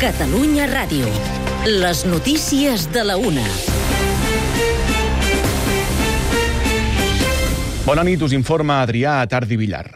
Catalunya Ràdio. Les notícies de la 1. Bona nit, us informa Adrià Atardi Villar.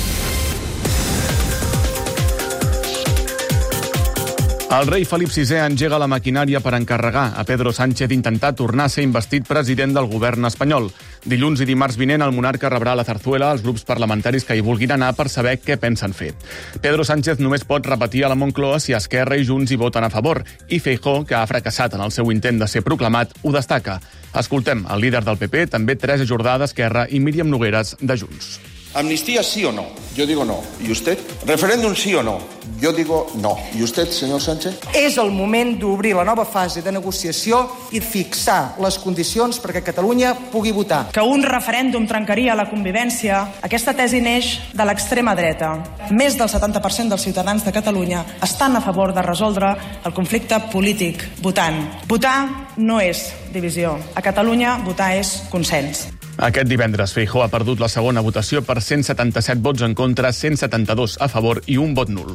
El rei Felip VI engega la maquinària per encarregar a Pedro Sánchez d'intentar tornar a ser investit president del govern espanyol. Dilluns i dimarts vinent el monarca rebrà la Zarzuela als grups parlamentaris que hi vulguin anar per saber què pensen fer. Pedro Sánchez només pot repetir a la Moncloa si Esquerra i Junts hi voten a favor, i Feijóo, que ha fracassat en el seu intent de ser proclamat, ho destaca. Escoltem el líder del PP, també Teresa Jordà d'Esquerra i Míriam Nogueras de Junts. ¿Amnistía sí o no? Yo digo no. ¿Y usted? ¿Referéndum sí o no? Yo digo no. ¿Y usted, señor Sánchez? És el moment d'obrir la nova fase de negociació i fixar les condicions perquè Catalunya pugui votar. Que un referèndum trencaria la convivència, aquesta tesi neix de l'extrema dreta. Més del 70% dels ciutadans de Catalunya estan a favor de resoldre el conflicte polític votant. Votar no és divisió. A Catalunya votar és consens. Aquest divendres, Feijóo ha perdut la segona votació per 177 vots en contra, 172 a favor i un vot nul.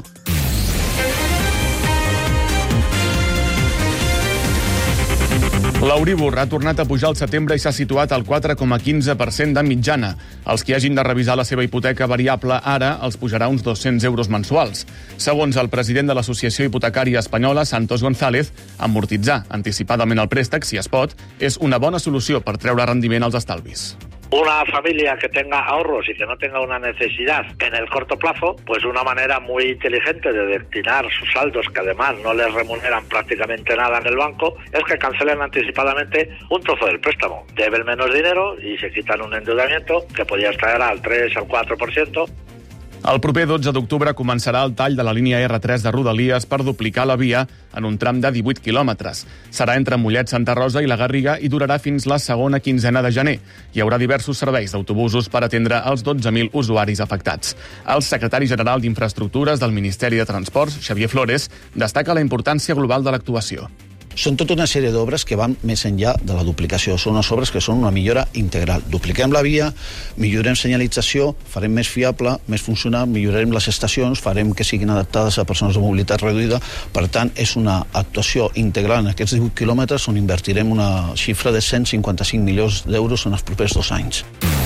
L'Euríbor ha tornat a pujar al setembre i s'ha situat al 4,15% de mitjana. Els que hagin de revisar la seva hipoteca variable ara els pujarà uns 200 euros mensuals. Segons el president de l'Associació Hipotecària Espanyola, Santos González, amortitzar anticipadament el préstec, si es pot, és una bona solució per treure rendiment als estalvis. Una familia que tenga ahorros y que no tenga una necesidad en el corto plazo, pues una manera muy inteligente de destinar sus saldos, que además no les remuneran prácticamente nada en el banco, es que cancelen anticipadamente un trozo del préstamo. Deben menos dinero y se quitan un endeudamiento que podía estar al 3 al 4%. El proper 12 d'octubre començarà el tall de la línia R3 de Rodalies per duplicar la via en un tram de 18 quilòmetres. Serà entre Mollet, Santa Rosa i la Garriga i durarà fins la segona quinzena de gener. Hi haurà diversos serveis d'autobusos per atendre els 12.000 usuaris afectats. El secretari general d'Infraestructures del Ministeri de Transports, Xavier Flores, destaca la importància global de l'actuació. Són tota una sèrie d'obres que van més enllà de la duplicació. Són unes obres que són una millora integral. Dupliquem la via, millorem senyalització, farem més fiable, més funcional, millorarem les estacions, farem que siguin adaptades a persones de mobilitat reduïda. Per tant, és una actuació integral en aquests 18 quilòmetres on invertirem una xifra de 155 milions d'euros en els propers 2 anys.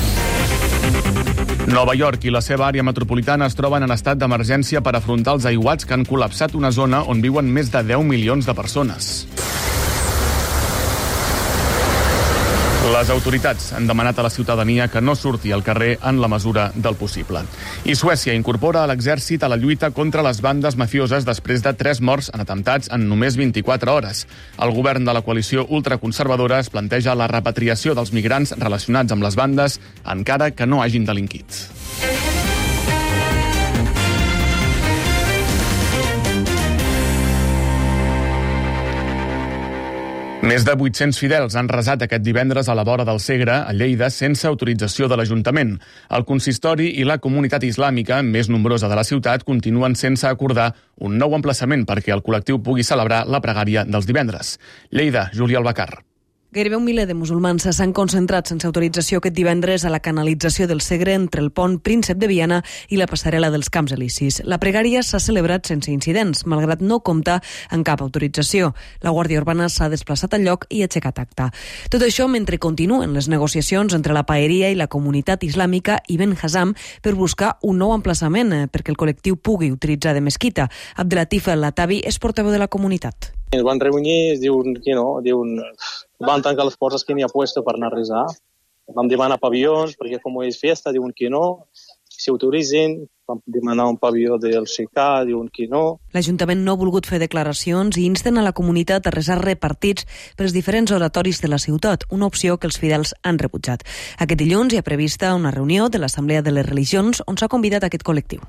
Nova York i la seva àrea metropolitana es troben en estat d'emergència per afrontar els aiguats que han col·lapsat una zona on viuen més de 10 milions de persones. Les autoritats han demanat a la ciutadania que no surti al carrer en la mesura del possible. I Suècia incorpora a l'exèrcit a la lluita contra les bandes mafioses després de 3 morts en atemptats en només 24 hores. El govern de la coalició ultraconservadora es planteja la repatriació dels migrants relacionats amb les bandes, encara que no hagin delinquit. Més de 800 fidels han resat aquest divendres a la vora del Segre, a Lleida, sense autorització de l'Ajuntament. El consistori i la comunitat islàmica més nombrosa de la ciutat continuen sense acordar un nou emplaçament perquè el col·lectiu pugui celebrar la pregària dels divendres. Lleida, Júlia Albacar. Gairebé 1 miler de musulmans s'han concentrat sense autorització aquest divendres a la canalització del Segre entre el pont Príncep de Viana i la passarel·la dels Camps Elisis. La pregària s'ha celebrat sense incidents, malgrat no comptar amb cap autorització. La Guàrdia Urbana s'ha desplaçat al lloc i aixecat acta. Tot això mentre continuen les negociacions entre la paeria i la comunitat islàmica Ibn Hazam per buscar un nou emplaçament perquè el col·lectiu pugui utilitzar de mesquita. Abdelatif Latavi és portaveu de la comunitat. Ens van reunir, diuen que no, van tancar les portes que n'hi ha puesto per anar a resar. Vam demanar pavillons, perquè com és festa, diuen que no, si autoritzen, vam demanar un pavilló del Xicà, diuen que no. L'Ajuntament no ha volgut fer declaracions i insten a la comunitat a resar repartits pels diferents oratoris de la ciutat, una opció que els fidels han rebutjat. Aquest dilluns hi ha prevista una reunió de l'Assemblea de les Religions on s'ha convidat aquest col·lectiu.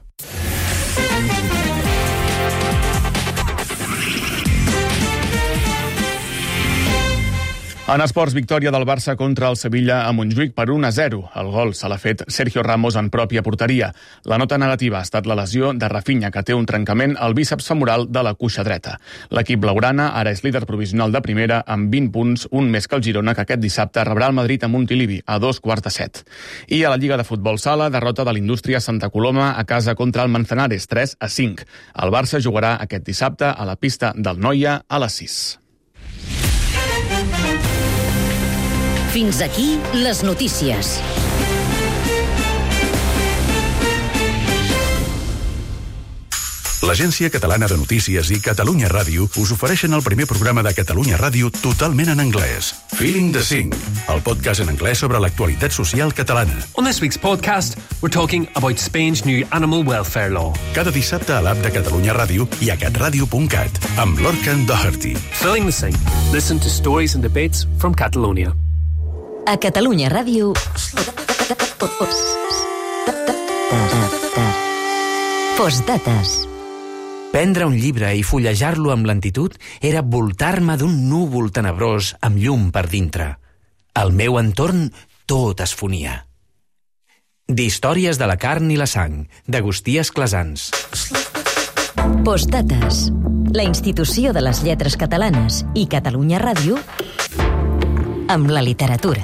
En esports, victòria del Barça contra el Sevilla a Montjuïc per 1-0. El gol se l'ha fet Sergio Ramos en pròpia porteria. La nota negativa ha estat la lesió de Rafinha, que té un trencament al bíceps femoral de la cuixa dreta. L'equip blaugrana ara és líder provisional de primera amb 20 punts, un més que el Girona, que aquest dissabte rebrà el Madrid a Montilivi a 2:15. I a la Lliga de Futbol Sala, derrota de l'Indústria Santa Coloma a casa contra el Manzanares, 3-5. El Barça jugarà aquest dissabte a la pista del Noia a les 6. Fins aquí les notícies. L'Agència Catalana de Notícies i Catalunya Ràdio us ofereixen el primer programa de Catalunya Ràdio totalment en anglès. Feeling the Sing, el podcast en anglès sobre l'actualitat social catalana. On this week's podcast, we're talking about Spain's new animal welfare law. Cada dissabte a l'app de Catalunya Ràdio i a catradio.cat, amb Lorcan Doherty. Feeling the Sing. Listen to stories and debates from Catalonia. A Catalunya Ràdio... Postdates. Prendre un llibre i fullejar-lo amb lentitud era voltar-me d'un núvol tenebrós amb llum per dintre. Al meu entorn tot es fonia. D'històries de la carn i la sang, d'Agustí Esclasans. Postdates. La institució de les lletres catalanes i Catalunya Ràdio amb la literatura.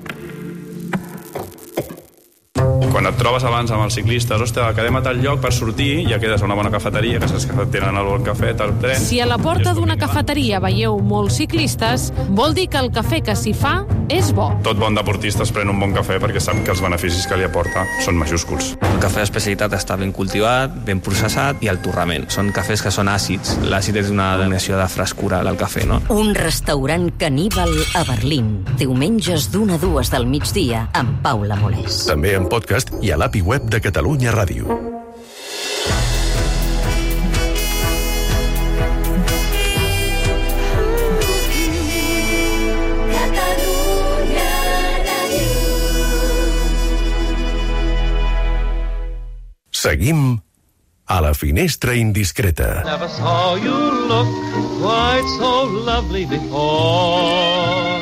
Quan et trobes abans amb els ciclistes, ostres, quedem a tal lloc per sortir, ja quedes a una bona cafeteria, que saps que tenen el bon cafè, tal tren... Si a la porta d'una cafeteria veieu molts ciclistes, vol dir que el cafè que s'hi fa és bo. Tot bon deportista es pren un bon cafè perquè sap que els beneficis que li aporta són majúsculs. El cafè d'especialitat està ben cultivat, ben processat i el torrament. Són cafès que són àcids. L'àcid és una denominació de frescura del cafè, no? Un restaurant caníbal a Berlín. Diumenges d'1 a 2 del migdia amb Paula Molés. També en podcast i a l'API web de Catalunya Ràdio. Seguim a la finestra indiscreta. Never saw you look quite so lovely before.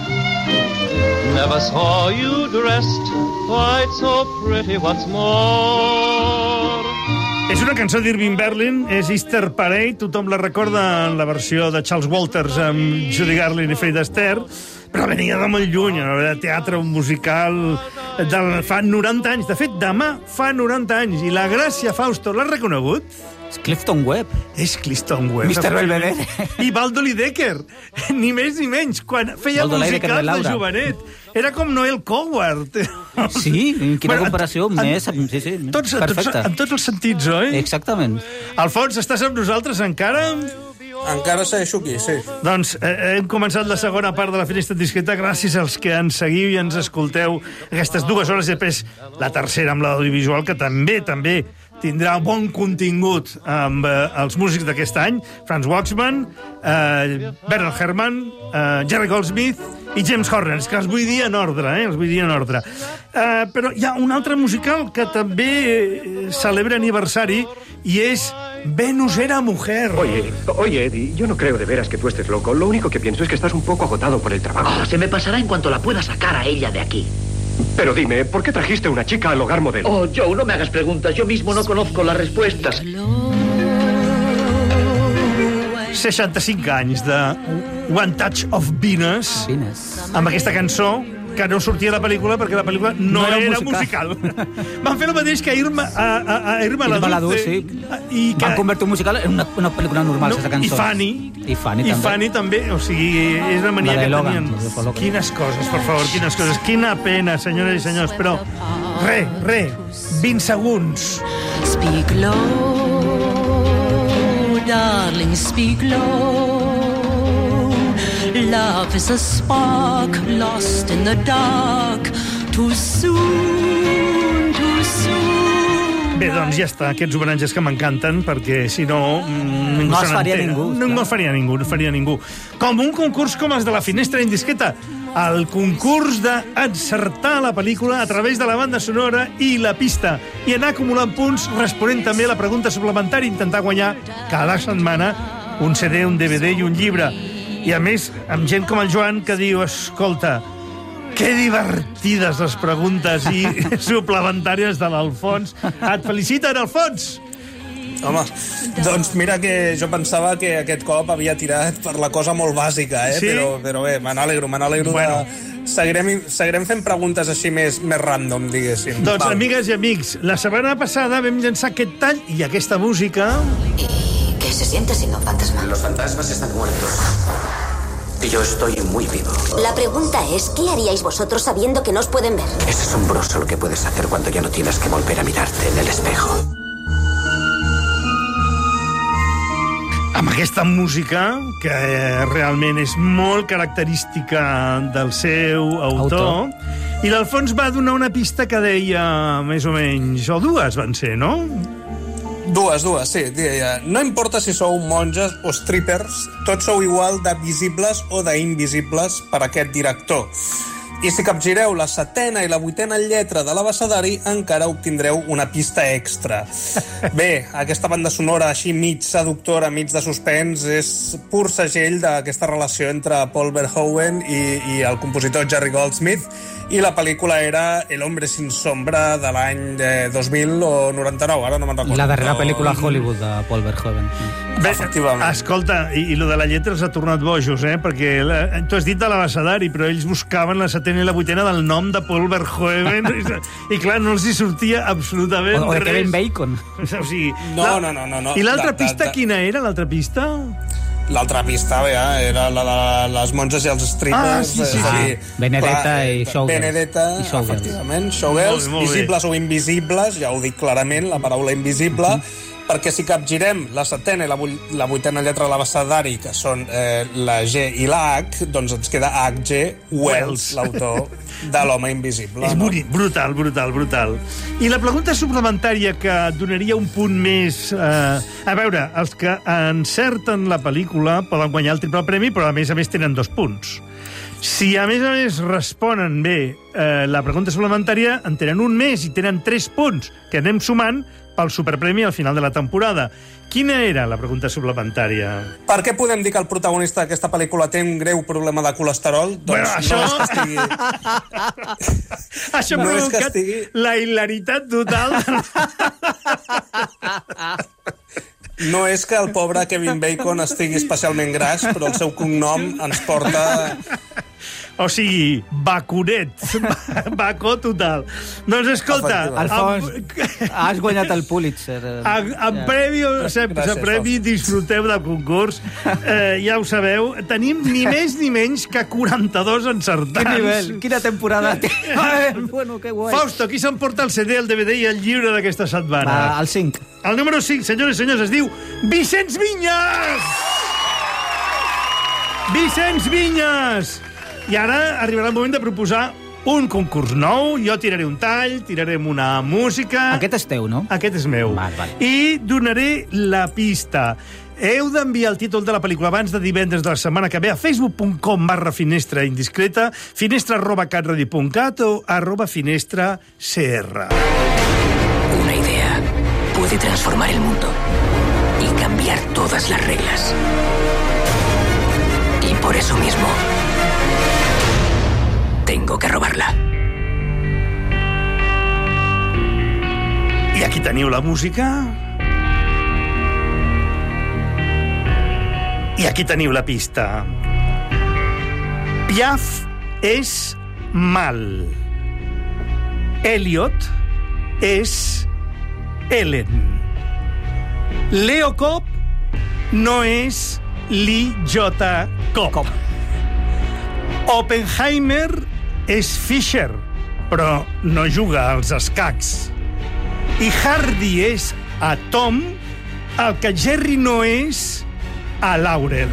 Never saw you dressed quite so pretty once more. És una cançó d'Irving Berlin, és Easter Parade, tothom la recorda en la versió de Charles Walters amb Judy Garland i Fred Astaire, però venia de molt lluny, de teatre, un musical fa 90 anys. De fet, demà fa 90 anys, i la Gràcia Fausto l'ha reconegut? És Clifton Webb. És Clifton Webb. Mr. Belvedere. I Baldo Lidecker, ni més ni menys, quan feia musicals de jovenet. Era com Noel Coward. Sí, quina comparació més... Sí, perfecte. En tots els sentits, oi? Exactament. Alfons, estàs amb nosaltres encara? Encara segueixo aquí, sí. Doncs hem començat la segona part de la finestra discreta gràcies als que ens seguiu i ens escolteu aquestes 2 hores i després la tercera amb l'audiovisual, que també tindrà bon contingut amb els músics d'aquest any, Franz Waxman, Bernard Herrmann, Jerry Goldsmith i James Horner. És que els vull dir en ordre, els vull dir en ordre. Però hi ha un altre musical que també celebra aniversari i és Venus era mujer. Oye, Eddie, yo no creo de veras que tú estés loco. Lo único que pienso es que estás un poco agotado por el trabajo. Se me pasará en cuanto la pueda sacar a ella de aquí. Pero dime, ¿por qué trajiste una chica al hogar modelo? Oh, Joe, no me hagas preguntas. Yo mismo no conozco las respuestas. 65 anys de One Touch of Venus, amb aquesta cançó que no sortia a la pel·lícula perquè la pel·lícula no era musical. Van fer el mateix que Irma la Dulce. Van convertir un musical en una pel·lícula normal, sense cançons. I Fanny també. O sigui, és la mania que tenien. Quines coses, per favor, quines coses. Quina pena, senyores i senyors. Però, 20 segons. Speak low, darling, speak low. Love is a spark lost in the dark. Too soon, too soon. Bé, doncs ja està, aquests homenatges que m'encanten, perquè si no... No es faria ningú. No faria ningú. Com un concurs com els de la finestra indiscreta. El concurs d'encertar la pel·lícula a través de la banda sonora i la pista. I anar acumulant punts responent també a la pregunta suplementària, intentar guanyar cada setmana un CD, un DVD i un llibre. I a més, amb gent com el Joan que diu, escolta, que divertides les preguntes i suplementàries de l'Alfons. Et feliciten, Alfons! Home, doncs mira que jo pensava que aquest cop havia tirat per la cosa molt bàsica, Sí? Però bé, me n'alegro bueno. Seguirem fent preguntes així més random, diguéssim. Doncs, amigues i amics, la setmana passada vam llançar aquest tall i aquesta música... ¿Qué se siente siendo un fantasma? Los fantasmas están muertos. Y yo estoy muy vivo. La pregunta es, ¿qué haríais vosotros sabiendo que no os pueden ver? Es asombroso lo que puedes hacer cuando ya no tienes que volver a mirarte en el espejo. Amb aquesta música, que realment és molt característica del seu autor. I l'Alfons va donar una pista que deia, més o menys, o dues van ser, no? Dues, sí. Deia, no importa si sou monges o strippers, tots sou igual de visibles o d'invisibles per aquest director. I si capgireu la 7a i la 8a lletra de l'abecedari, encara obtindreu una pista extra. Bé, aquesta banda sonora així mig seductora, mig de suspens, és pur segell d'aquesta relació entre Paul Verhoeven i el compositor Jerry Goldsmith, i la pel·lícula era El hombre sin sombra de l'any 2000 o 99, ara no me'n recordo. La darrera pel·lícula a Hollywood de Paul Verhoeven. Bé, escolta, i lo de la lletra els ha tornat bojos, perquè tu has dit de l'abecedari, però ells buscaven la 7a i la 8a del nom de Paul Verhoeven i clar, no els hi sortia absolutament o de res. Kevin Bacon. O sigui, No. I l'altra pista, quina era, l'altra pista? L'altra pista, era la de les monges i els strippers. Sí. Benedetta i Showgirls. Benedetta, efectivament. Showgirls, Molt bé. visibles o invisibles, ja ho dic clarament, la paraula invisible, perquè si capgirem la 7a i la 8a lletra de l'abecedari, que són la G i la H, doncs ens queda H.G. Wells, l'autor de l'home invisible. És brutal. I la pregunta suplementària que donaria un punt més... A veure, els que encerten la pel·lícula poden guanyar el triple premi, però a més tenen 2 punts. Si a més responen bé la pregunta suplementària, en tenen un més i tenen 3 punts, que anem sumant pel superpremi al final de la temporada. Quina era la pregunta suplementària? Per què podem dir que el protagonista d'aquesta pel·lícula té un greu problema de colesterol? Doncs això... no és que estigui... Això ha provocat la hilaritat total. No és que el pobre Kevin Bacon estigui especialment gras, però el seu cognom ens porta... O sigui, baconet. Bacó total. Doncs escolta... Alfons, has guanyat el Pulitzer. En premi disfruteu del concurs. Ja ho sabeu, tenim ni més ni menys que 42 encertats. Quin nivell, quina temporada. Bueno, que guai. Fausto, qui s'emporta el CD, el DVD i el llibre d'aquesta setmana? El 5. El número 5, senyores i senyors, es diu Vicenç Vinyes! Vicenç Vinyes! I ara arribarà el moment de proposar un concurs nou. Jo tiraré un tall, tirarem una música... Aquest és teu, no? Aquest és meu. Val. I donaré la pista. Heu d'enviar el títol de la pel·lícula abans de divendres de la setmana que ve a facebook.com/finestra indiscreta, finestra@catradio.cat o @finestracr. Una idea puede transformar el mundo y cambiar todas las reglas. Y por eso mismo tengo que robarla. I aquí teniu la música. I aquí teniu la pista. Piaf és mal. Elliot és Ellen. Leo Cobb no és Lee J. Cobb. Oppenheimer és Fisher, però no juga als escacs. I Hardy és a Tom, el que Jerry no és a Laurel.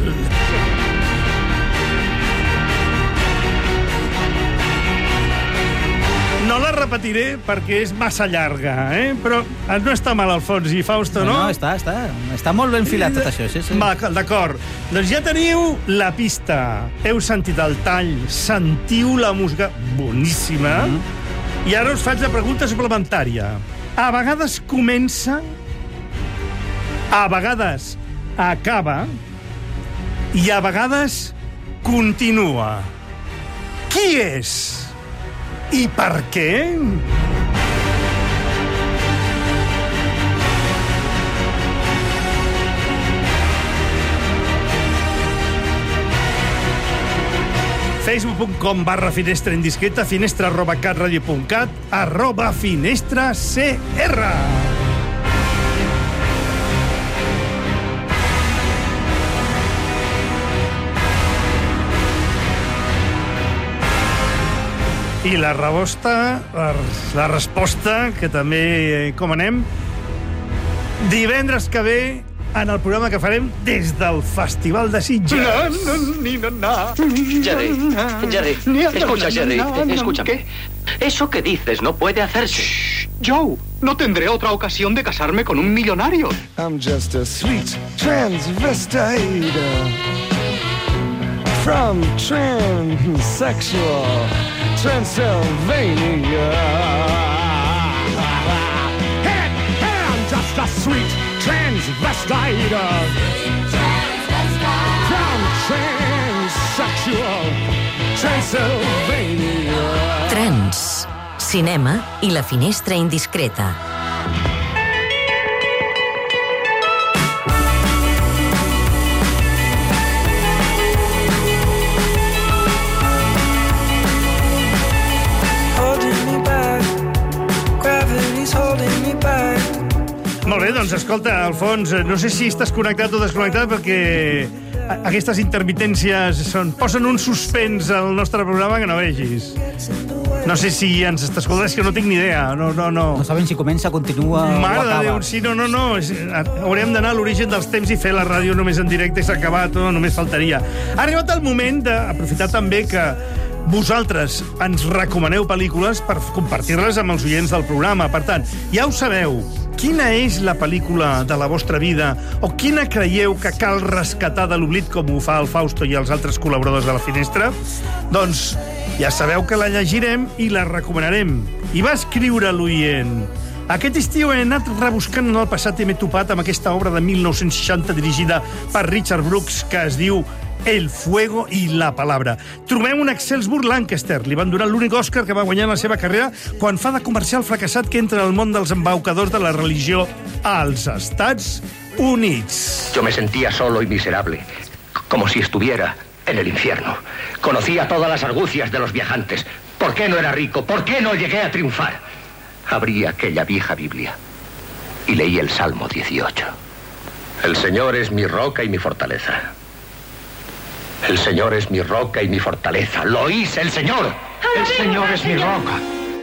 No la repetiré perquè és massa llarga, però no està mal, Alfons i Fausto, no? No, està molt ben filat tot això, sí. Va, d'acord. Doncs ja teniu la pista. Heu sentit el tall, sentiu la música boníssima, i ara us faig la pregunta suplementària. A vegades comença, a vegades acaba, i a vegades continua. Qui és? I per què? facebook.com/finestra indiscreta, finestra@catradio.cat, @finestracr. I la resposta, que també com anem, divendres que ve, en el programa que farem des del Festival de Sitges. Jerry, escucha, Jerry, escucha. ¿Qué? Eso que dices no puede hacerse. Shh, Joe, no tendré otra ocasión de casarme con un millonario. I'm just a sweet transvestite from transsexual Transylvania. Hey, I'm just a sweet transvestite from transsexual Transylvania. Trans, cinema i la finestra indiscreta. Molt bé, doncs escolta, Alfons, no sé si estàs connectat o desconnectat perquè aquestes intermitències posen un suspens al nostre programa que no vegis. No sé si ens està escoltant, és que no tinc ni idea. No saben si comença, continua Mare o acaba. de Déu, sí, no. Haurem d'anar a l'origen dels temps i fer la ràdio només en directe i s'ha acabat, només faltaria. Ha arribat el moment d'aprofitar també que vosaltres ens recomaneu pel·lícules per compartir-les amb els oients del programa. Per tant, ja ho sabeu, quina és la pel·lícula de la vostra vida o quina creieu que cal rescatar de l'oblit com ho fa el Fausto i els altres col·laboradors de la Finestra? Doncs ja sabeu que la llegirem i la recomanarem. I va escriure l'oient: aquest estiu he anat rebuscant en el passat i m'he topat amb aquesta obra de 1960 dirigida per Richard Brooks que es diu El fuego y la palabra. Trobem un Excelsior Lancaster. Li van donar l'únic Òscar que va guanyar en la seva carrera quan fa de comercial fracassat que entra al món dels embaucadors de la religió als Estats Units. Yo me sentía solo y miserable, como si estuviera en el infierno. Conocía todas las argucias de los viajantes. ¿Por qué no era rico? ¿Por qué no llegué a triunfar? Abrí aquella vieja Biblia y leí el Salmo 18. El Señor es mi roca y mi fortaleza. El Señor es mi roca y mi fortaleza. ¿Lo oís, el Señor? El Señor es mi roca.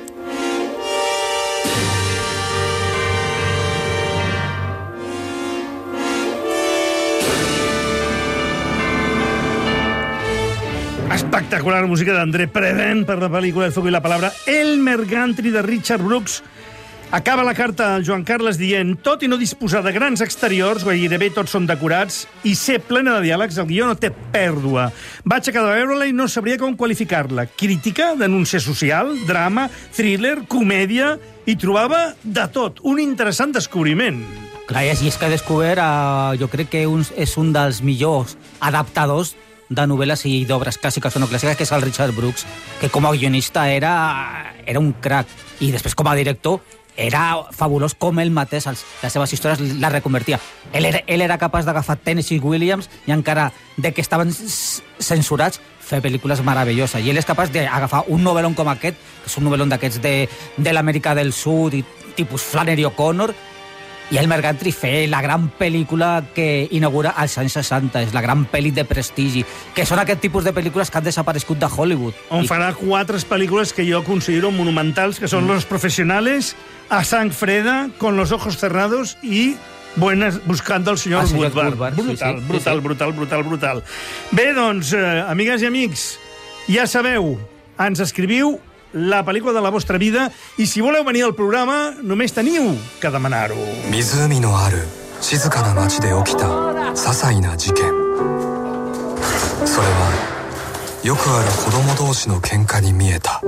Espectacular música d'André Prevent per la pel·lícula El fuego y la palabra. El Mergantri de Richard Brooks. Acaba la carta al Joan Carles dient: tot i no disposar de grans exteriors, gairebé tots són decorats, i ser plena de diàlegs, el guió no té pèrdua. Vaig acabar de veure-la i no sabria com qualificar-la. Crítica, denúncia social, drama, thriller, comèdia, i trobava de tot. Un interessant descobriment. Clar, i és que he descobert, jo crec que és un dels millors adaptadors de novel·les i d'obres clàssiques o no clàssiques, que és el Richard Brooks, que com a guionista era un crac. I després com a director era fabulós com ell mateix les seves històries les reconvertia. Ell era capaç d'agafar Tennessee Williams i encara de que estaven censurats fer pel·lícules meravelloses. I ell és capaç d'agafar un novel·lon com aquest, que és un novel·lon d'aquests de l'Amèrica del Sud i tipus Flannery O'Connor, i el Mergantri fer la gran pel·lícula que inaugura als anys 60, és la gran pel·li de prestigi, que són aquest tipus de pel·lícules que han desaparegut de Hollywood. On farà 4 pel·lícules que jo considero monumentals, que són Los Profesionales, A Sang Freda, Con los ojos cerrados i Buscando al senyor Woodward. Brutal. Bé, doncs, amigues i amics, ja sabeu, ens escriviu la pel·lícula de la vostra vida, i si voleu venir al programa, només teniu que demanar-ho. 湖のある静かな町で起きた些細な事件。それはよくある子供同士の喧嘩に見えた。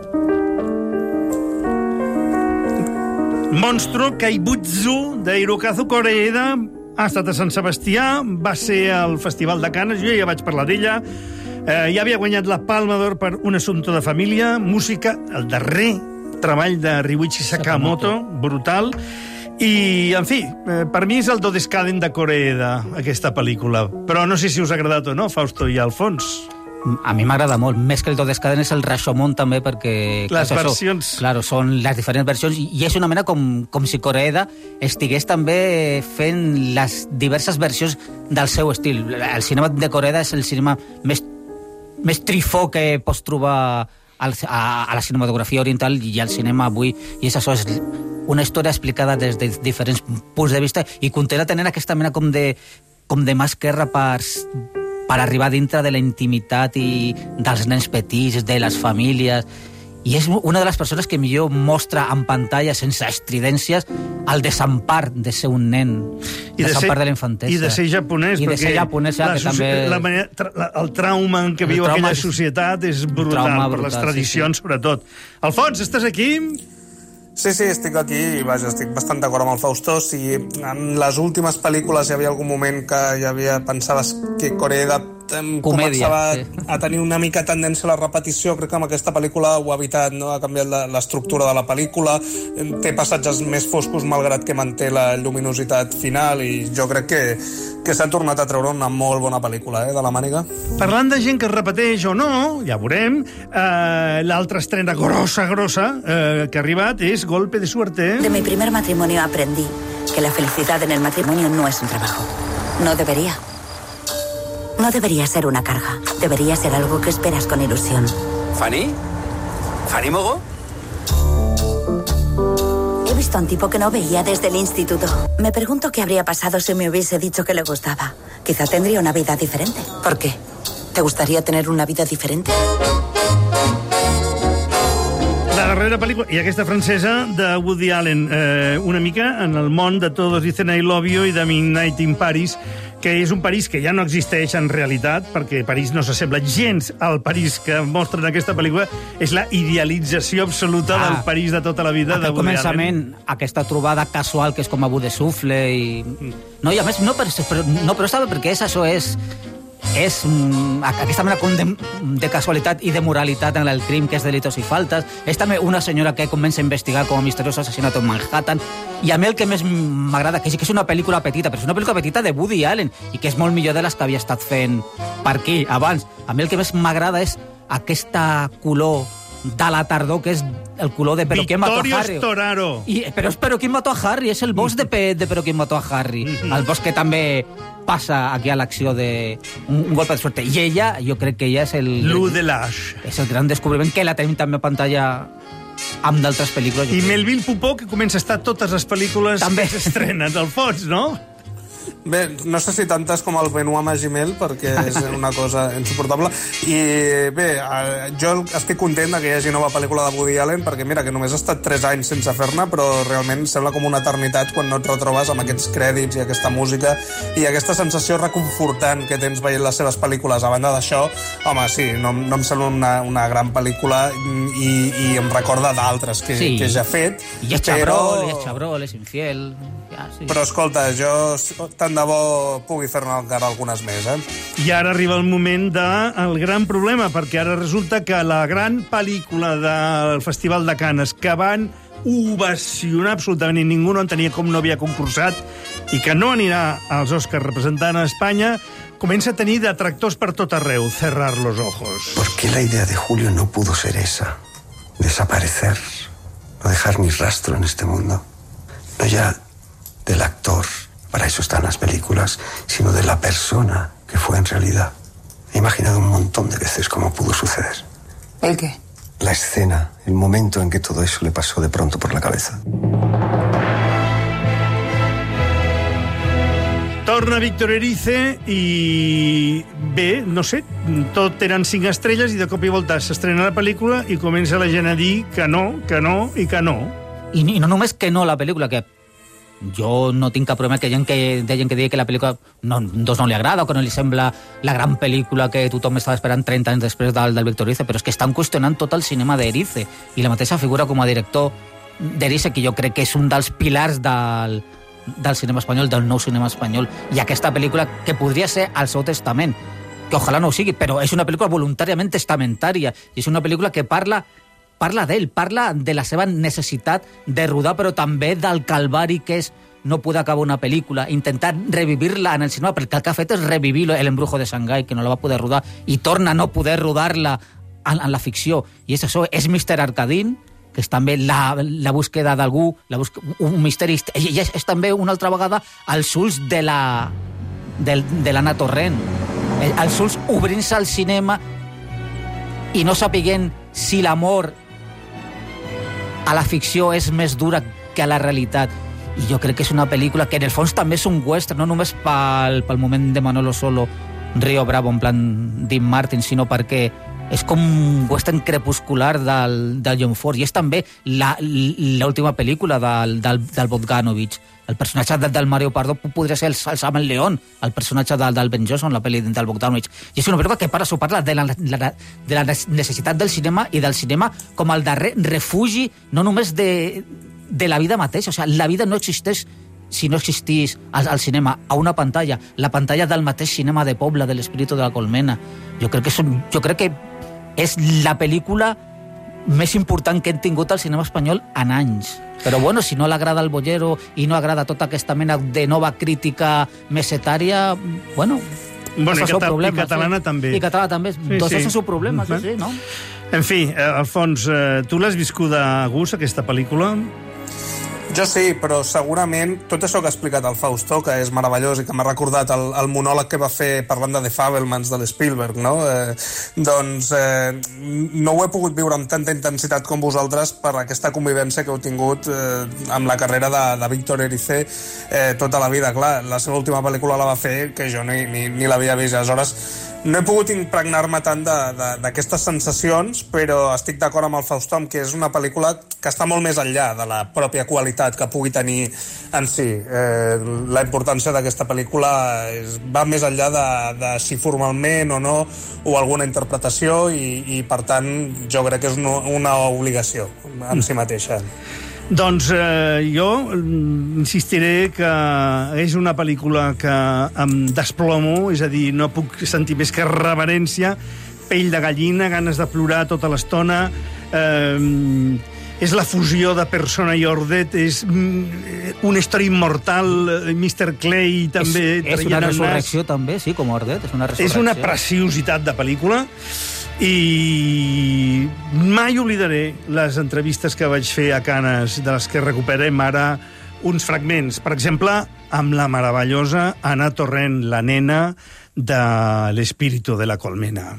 Monstro Kaibutsu d'Hirokazu Koreeda ha estat a Sant Sebastià, va ser al Festival de Canes, jo ja vaig parlar d'ella. Ja havia guanyat la Palma d'Or per Un assumpte de família, música, el darrer treball de Ryuichi Sakamoto, brutal. I, en fi, per mi és el Todescaden de Koreeda, aquesta pel·lícula. Però no sé si us ha agradat o no, Fausto i Alfons. A mi m'agrada molt. Més que el Todescaden és el Rashomon, també, perquè... Les versions. Claro, són les diferents versions, i és una mena com si Koreeda estigués també fent les diverses versions del seu estil. El cinema de Koreeda és el cinema més trifó que pots trobar a la cinematografia oriental i al cinema avui, i és això, és una història explicada des de diferents punts de vista i continua tenint aquesta mena com de mà esquerra per arribar dintre de la intimitat i dels nens petits, de les famílies, i és una de les persones que millor mostra en pantalla, sense estridències, el desempar de ser un nen, desempar de la infantesa. I de ser japonès, I de ser japonès, que també... el trauma en què viu aquella societat és brutal, per les tradicions, sobretot. Alfons, estàs aquí? Sí, estic aquí i vaja, estic bastant d'acord amb el Fausto. Si en les últimes pel·lícules hi havia algun moment que pensaves que Koreeda començava a tenir una mica tendència a la repetició, crec que amb aquesta pel·lícula ho ha evitat, no? Ha canviat l'estructura de la pel·lícula, té passatges més foscos malgrat que manté la lluminositat final, i jo crec que s'ha tornat a treure una molt bona pel·lícula de la màniga. Parlant de gent que es repeteix o no, ja veurem, l'altra estrena grossa que ha arribat és Golpe de Suerte. De mi primer matrimonio aprendí que la felicidad en el matrimonio no es un trabajo. No debería. No debería ser una carga. Debería ser algo que esperas con ilusión. ¿Fanny? ¿Fanny Mogo? He visto a un tipo que no veía desde el instituto. Me pregunto qué habría pasado si me hubiese dicho que le gustaba. Quizá tendría una vida diferente. ¿Por qué? ¿Te gustaría tener una vida diferente? La darrera pel·lícula, i aquesta francesa, de Woody Allen, una mica en el món de Todos dicen I love you i de Midnight in Paris, que és un París que ja no existeix en realitat, perquè París no s'assembla gens al París que mostra en aquesta pel·lícula, és la idealització absoluta del París de tota la vida de Woody Allen. Aquesta trobada casual que és com a bout de souffle i... No, i a més, però estava perquè això és aquesta mena de casualitat i de moralitat en el crim, que és delitos i faltes. És també una senyora que comença a investigar com a misteriós assassinat en Manhattan. I a mi el que més m'agrada, que sí que és una pel·lícula petita, però és una pel·lícula petita de Woody Allen, i que és molt millor de les que havia estat fent per aquí abans. A mi el que més m'agrada és aquesta color de la tardor, que és el color de Però qui mató a Harry. Vittorio Storaro. Però és Però qui mató a Harry, és el bosc de Però qui mató a Harry. El bosc que també passa aquí a l'acció de un golpe de suerte. I ella, jo crec que ella és el... Lou Delage. És el gran descobriment, que la tenim també a pantalla amb d'altres pel·lícules. I Melville Poupeau, que comença a estar a totes les pel·lícules que s'estrenen, al fons, no? Bé, no sé si tantes com el Benoît Magimel, perquè és una cosa insuportable. I bé, jo estic content que hi hagi nova pel·lícula de Woody Allen, perquè mira, que només ha estat 3 anys sense fer-ne, però realment sembla com una eternitat quan no et retrobes amb aquests crèdits i aquesta música i aquesta sensació reconfortant que tens veient les seves pel·lícules. A banda d'això, home, sí, no em sembla una gran pel·lícula i em recorda d'altres que ja ha fet. I és Chabrol, és infiel... Però escolta, jo tant de bo pugui fer-ne encara algunes més, I ara arriba el moment del gran problema, perquè ara resulta que la gran pel·lícula del Festival de Canes, que van ovacionar absolutament i ningú no entenia com no havia concursat i que no anirà als Oscars representant a Espanya, comença a tenir detractors per tot arreu. Cerrar los ojos. ¿Por qué la idea de Julio no pudo ser esa? Desaparecer, no dejar ni rastro en este mundo. No ya del actor, para eso están las películas, sino de la persona que fue en realidad. He imaginado un montón de veces cómo pudo suceder. ¿El qué? La escena, el momento en que todo eso le pasó de pronto por la cabeza. Torna Víctor Erice i bé, no sé, tot eren 5 estrelles i de cop i volta s'estrena la pel·lícula i comença la gent a dir que no, que no i que no. I no només que no la pel·lícula, que jo no tinc cap problema que hi ha gent que digui que la pel·lícula no li agrada o que no li sembla la gran pel·lícula que tothom estava esperant 30 anys després del Víctor Erice, però és que estan qüestionant tot el cinema d'Erice i la mateixa figura com a director d'Erice, que jo crec que és un dels pilars del cinema espanyol, del nou cinema espanyol, i aquesta pel·lícula que podria ser el seu testament, que ojalà no ho sigui, però és una pel·lícula voluntàriament testamentària, i és una pel·lícula que parla d'ell, parla de la seva necessitat de rodar, però també del calvari que és no poder acabar una pel·lícula, intentar revivirla en el cinema, perquè el que ha fet és revivir l'Embrujo de Shanghai, que no la va poder rodar, i torna a no poder rodar-la en la ficció. I és això, és Mr. Arkadin, que és també la búsqueda d'algú, un misteri, i és també una altra vegada els ulls de l'Anna Torrent, els ulls obrint-se al cinema i no sapiguent si l'amor a la ficció és més dura que a la realitat. I jo crec que és una pel·lícula que en el fons també és un western, no només pel moment de Manolo Solo, Rio Bravo, en plan Dean Martin, sinó perquè és com un western crepuscular del John Ford, i és també l'última pel·lícula del Bogdanovich. El personatge del Mario Pardo podria ser el Sam el León, el personatge del Ben Johnson, la pel·li del Bogdanovich. I és una pel·lícula que parla de la necessitat del cinema i del cinema com el darrer refugi, no només de la vida mateixa. O sigui, la vida no existeix si no existís al cinema, a una pantalla, la pantalla del mateix cinema de poble, de l'Espíritu de la Colmena. Jo crec que és la pel·lícula més important que hem tingut al cinema espanyol en anys. Però bueno, si no l'agrada el Bollero i no agrada tota aquesta mena de nova crítica mesetària, bueno, i catalana també. I catalana també. Dos és el seu problema, sí, no? En fi, Alfons, tu l'has viscuda a gust, aquesta pel·lícula? Jo sí, però segurament tot això que ha explicat el Fausto, que és meravellós i que m'ha recordat el monòleg que va fer parlant de The Fabelmans de l'Spielberg, no? No ho he pogut viure amb tanta intensitat com vosaltres per aquesta convivència que heu tingut amb la carrera de Víctor Erice tota la vida. Clar, la seva última pel·lícula la va fer que jo ni l'havia vist. Aleshores, no he pogut impregnar-me tant d'aquestes sensacions, però estic d'acord amb el Fausto que és una pel·lícula que està molt més enllà de la pròpia qualitat que pugui tenir en si. La importància d'aquesta pel·lícula va més enllà de si formalment o no, o alguna interpretació, i per tant jo crec que és una obligació en si mateixa. Doncs jo insistiré que és una pel·lícula que em desplomo, és a dir, no puc sentir més que reverència, pell de gallina, ganes de plorar tota l'estona. És la fusió de Persona i Ordet, és una història immortal, Mr. Clay també. És una resurrecció també, sí, com Ordet, és una resurrecció. És una preciositat de pel·lícula. I mai oblidaré les entrevistes que vaig fer a Canes, de les que recuperem ara uns fragments. Per exemple, amb la meravellosa Anna Torrent, la nena de l'Espíritu de la Colmena.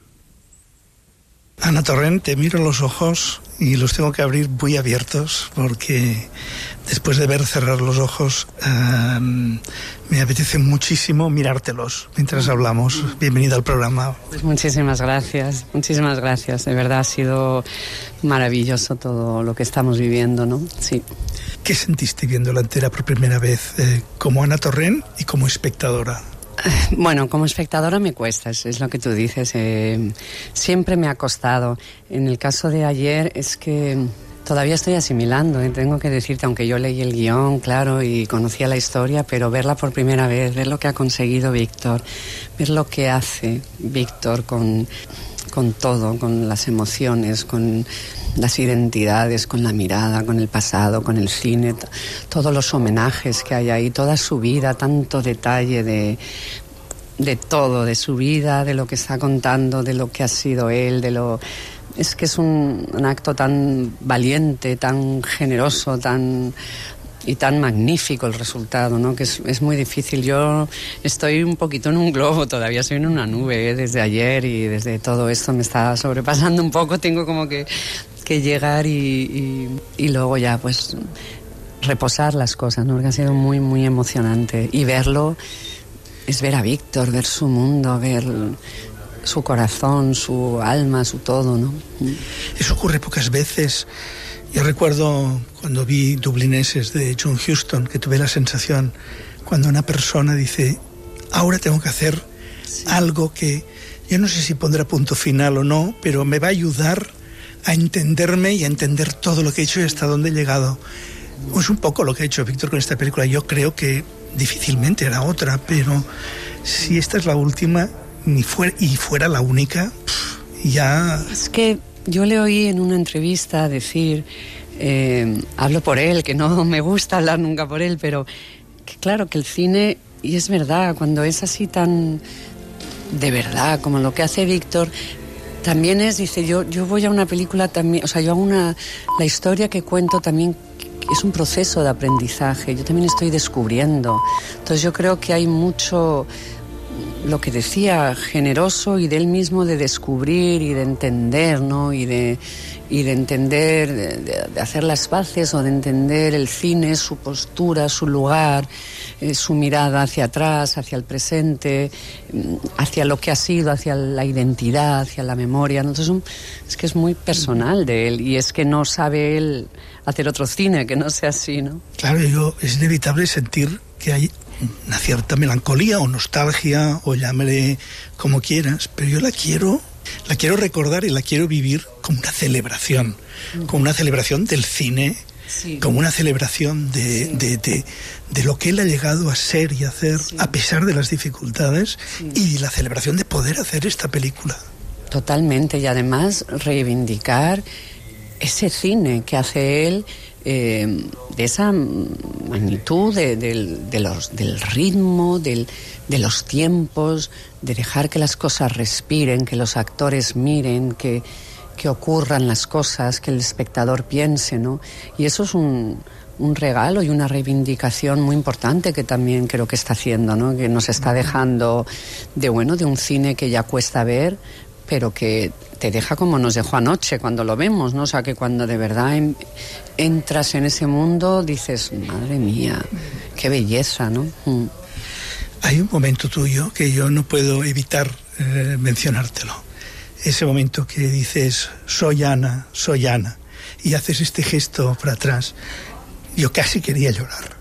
Ana Torrent, te miro los ojos y los tengo que abrir muy abiertos porque después de ver cerrar los ojos me apetece muchísimo mirártelos mientras hablamos. Bienvenida al programa. Pues muchísimas gracias. De verdad ha sido maravilloso todo lo que estamos viviendo, ¿no? Sí. ¿Qué sentiste viéndola entera por primera vez como Ana Torrent y como espectadora? Bueno, como espectadora me cuesta, es lo que tú dices. Siempre me ha costado. En el caso de ayer es que todavía estoy asimilando, tengo que decirte, aunque yo leí el guión, claro, y conocía la historia, pero verla por primera vez, ver lo que ha conseguido Víctor, ver lo que hace Víctor con todo, con las emociones, con las identidades, con la mirada, con el pasado, con el cine, todos los homenajes que hay ahí, toda su vida, tanto detalle de todo, de su vida, de lo que está contando, de lo que ha sido él, es que es un acto tan valiente, tan generoso, y tan magnífico el resultado, ¿no? Que es muy difícil. Yo estoy un poquito en un globo todavía, estoy en una nube desde ayer, y desde todo esto me está sobrepasando un poco. Tengo como que llegar y luego ya pues reposar las cosas, ¿no? Porque ha sido muy, muy emocionante. Y verlo es ver a Víctor, ver su mundo, ver su corazón, su alma, su todo, ¿no? Eso ocurre pocas veces. Yo recuerdo cuando vi Dublineses de John Huston, que tuve la sensación cuando una persona dice, ahora tengo que hacer algo que yo no sé si pondrá punto final o no, pero me va a ayudar a entenderme y a entender todo lo que he hecho y hasta dónde he llegado. Es un poco lo que ha hecho Víctor con esta película. Yo creo que difícilmente hará otra, pero si esta es la última, fuera la única, ya... Es que yo le oí en una entrevista decir, hablo por él, que no me gusta hablar nunca por él, pero que claro, que el cine, y es verdad, cuando es así tan de verdad, como lo que hace Víctor, también dice, yo voy a una película también, o sea, yo hago la historia que cuento también es un proceso de aprendizaje, yo también estoy descubriendo. Entonces yo creo que hay mucho, lo que decía, generoso y de él mismo de descubrir y de entender, ¿no? Y de entender, de hacer las paces o de entender el cine, su postura, su lugar, su mirada hacia atrás, hacia el presente, hacia lo que ha sido, hacia la identidad, hacia la memoria. Entonces es que es muy personal de él y es que no sabe él hacer otro cine que no sea así, ¿no? Claro, es inevitable sentir que hay una cierta melancolía o nostalgia, o llámale como quieras, pero yo la quiero recordar y la quiero vivir como una celebración, como una celebración del cine, sí, como una celebración de lo que él ha llegado a ser y a hacer, sí, a pesar de las dificultades, sí, y la celebración de poder hacer esta película. Totalmente, y además reivindicar ese cine que hace él, de esa magnitud del ritmo, de los tiempos, de dejar que las cosas respiren, que los actores miren, que ocurran las cosas, que el espectador piense, ¿no? Y eso es un regalo y una reivindicación muy importante que también creo que está haciendo, ¿no? Que nos está dejando de un cine que ya cuesta ver, pero que te deja como nos dejó anoche cuando lo vemos, ¿no? O sea, que cuando de verdad entras en ese mundo dices, madre mía, qué belleza, ¿no? Hay un momento tuyo que yo no puedo evitar mencionártelo. Ese momento que dices, soy Ana, y haces este gesto para atrás. Yo casi quería llorar.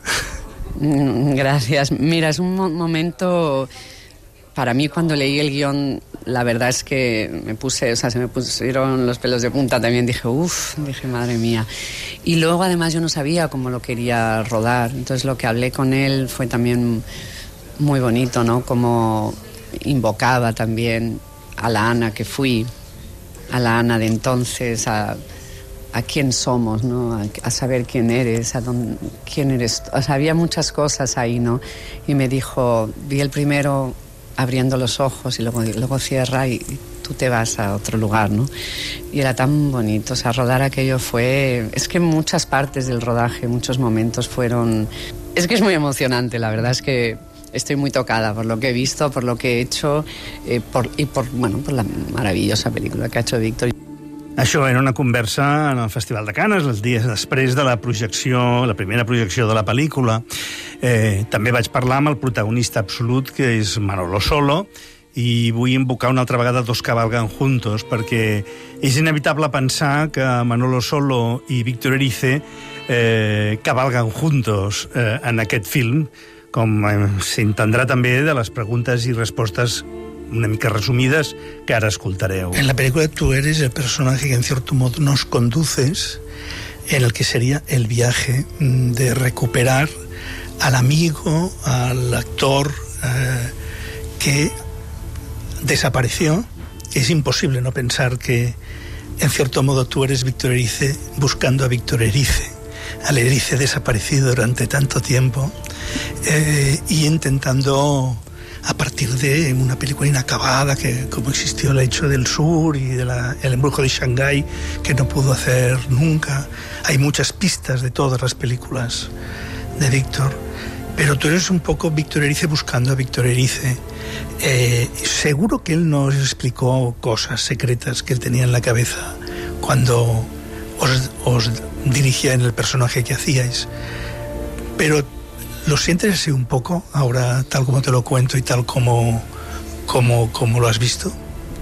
Gracias. Mira, es un momento... Para mí, cuando leí el guión, la verdad es que se me pusieron los pelos de punta también. Dije, madre mía. Y luego, además, yo no sabía cómo lo quería rodar. Entonces, lo que hablé con él fue también muy bonito, ¿no? Como invocaba también a la Ana que fui, a la Ana de entonces, a quién somos, ¿no? A saber quién eres, quién eres. O sea, había muchas cosas ahí, ¿no? Y me dijo, vi el primero abriendo los ojos y luego cierra y tú te vas a otro lugar, ¿no? Y era tan bonito, o sea, rodar aquello es que muchas partes del rodaje, muchos momentos fueron... Es que es muy emocionante, la verdad es que estoy muy tocada por lo que he visto, por lo que he hecho, por la maravillosa película que ha hecho Víctor. Això era una conversa en el Festival de Canes, els dies després de la primera projecció de la pel·lícula. També vaig parlar amb el protagonista absolut, que és Manolo Solo, i vull invocar una altra vegada Dos cabalgan juntos, perquè és inevitable pensar que Manolo Solo i Víctor Erice cabalgan juntos en aquest film, com s'entendrà també de les preguntes i respostes una mica resumidas que ahora escoltareu. En la película tú eres el personaje que en cierto modo nos conduces en el que sería el viaje de recuperar al amigo, al actor que desapareció. Es imposible no pensar que en cierto modo tú eres Víctor Erice buscando a Víctor Erice, al Erice desaparecido durante tanto tiempo, y intentando, a partir de una película inacabada, que como existió El hecho del sur y El embrujo de Shanghái, que no pudo hacer nunca. Hay muchas pistas de todas las películas de Víctor, pero tú eres un poco Víctor Erice buscando a Víctor Erice. Seguro que él nos explicó cosas secretas que él tenía en la cabeza cuando os dirigía en el personaje que hacíais, pero ¿lo sientes así un poco ahora, tal como te lo cuento y tal como lo has visto?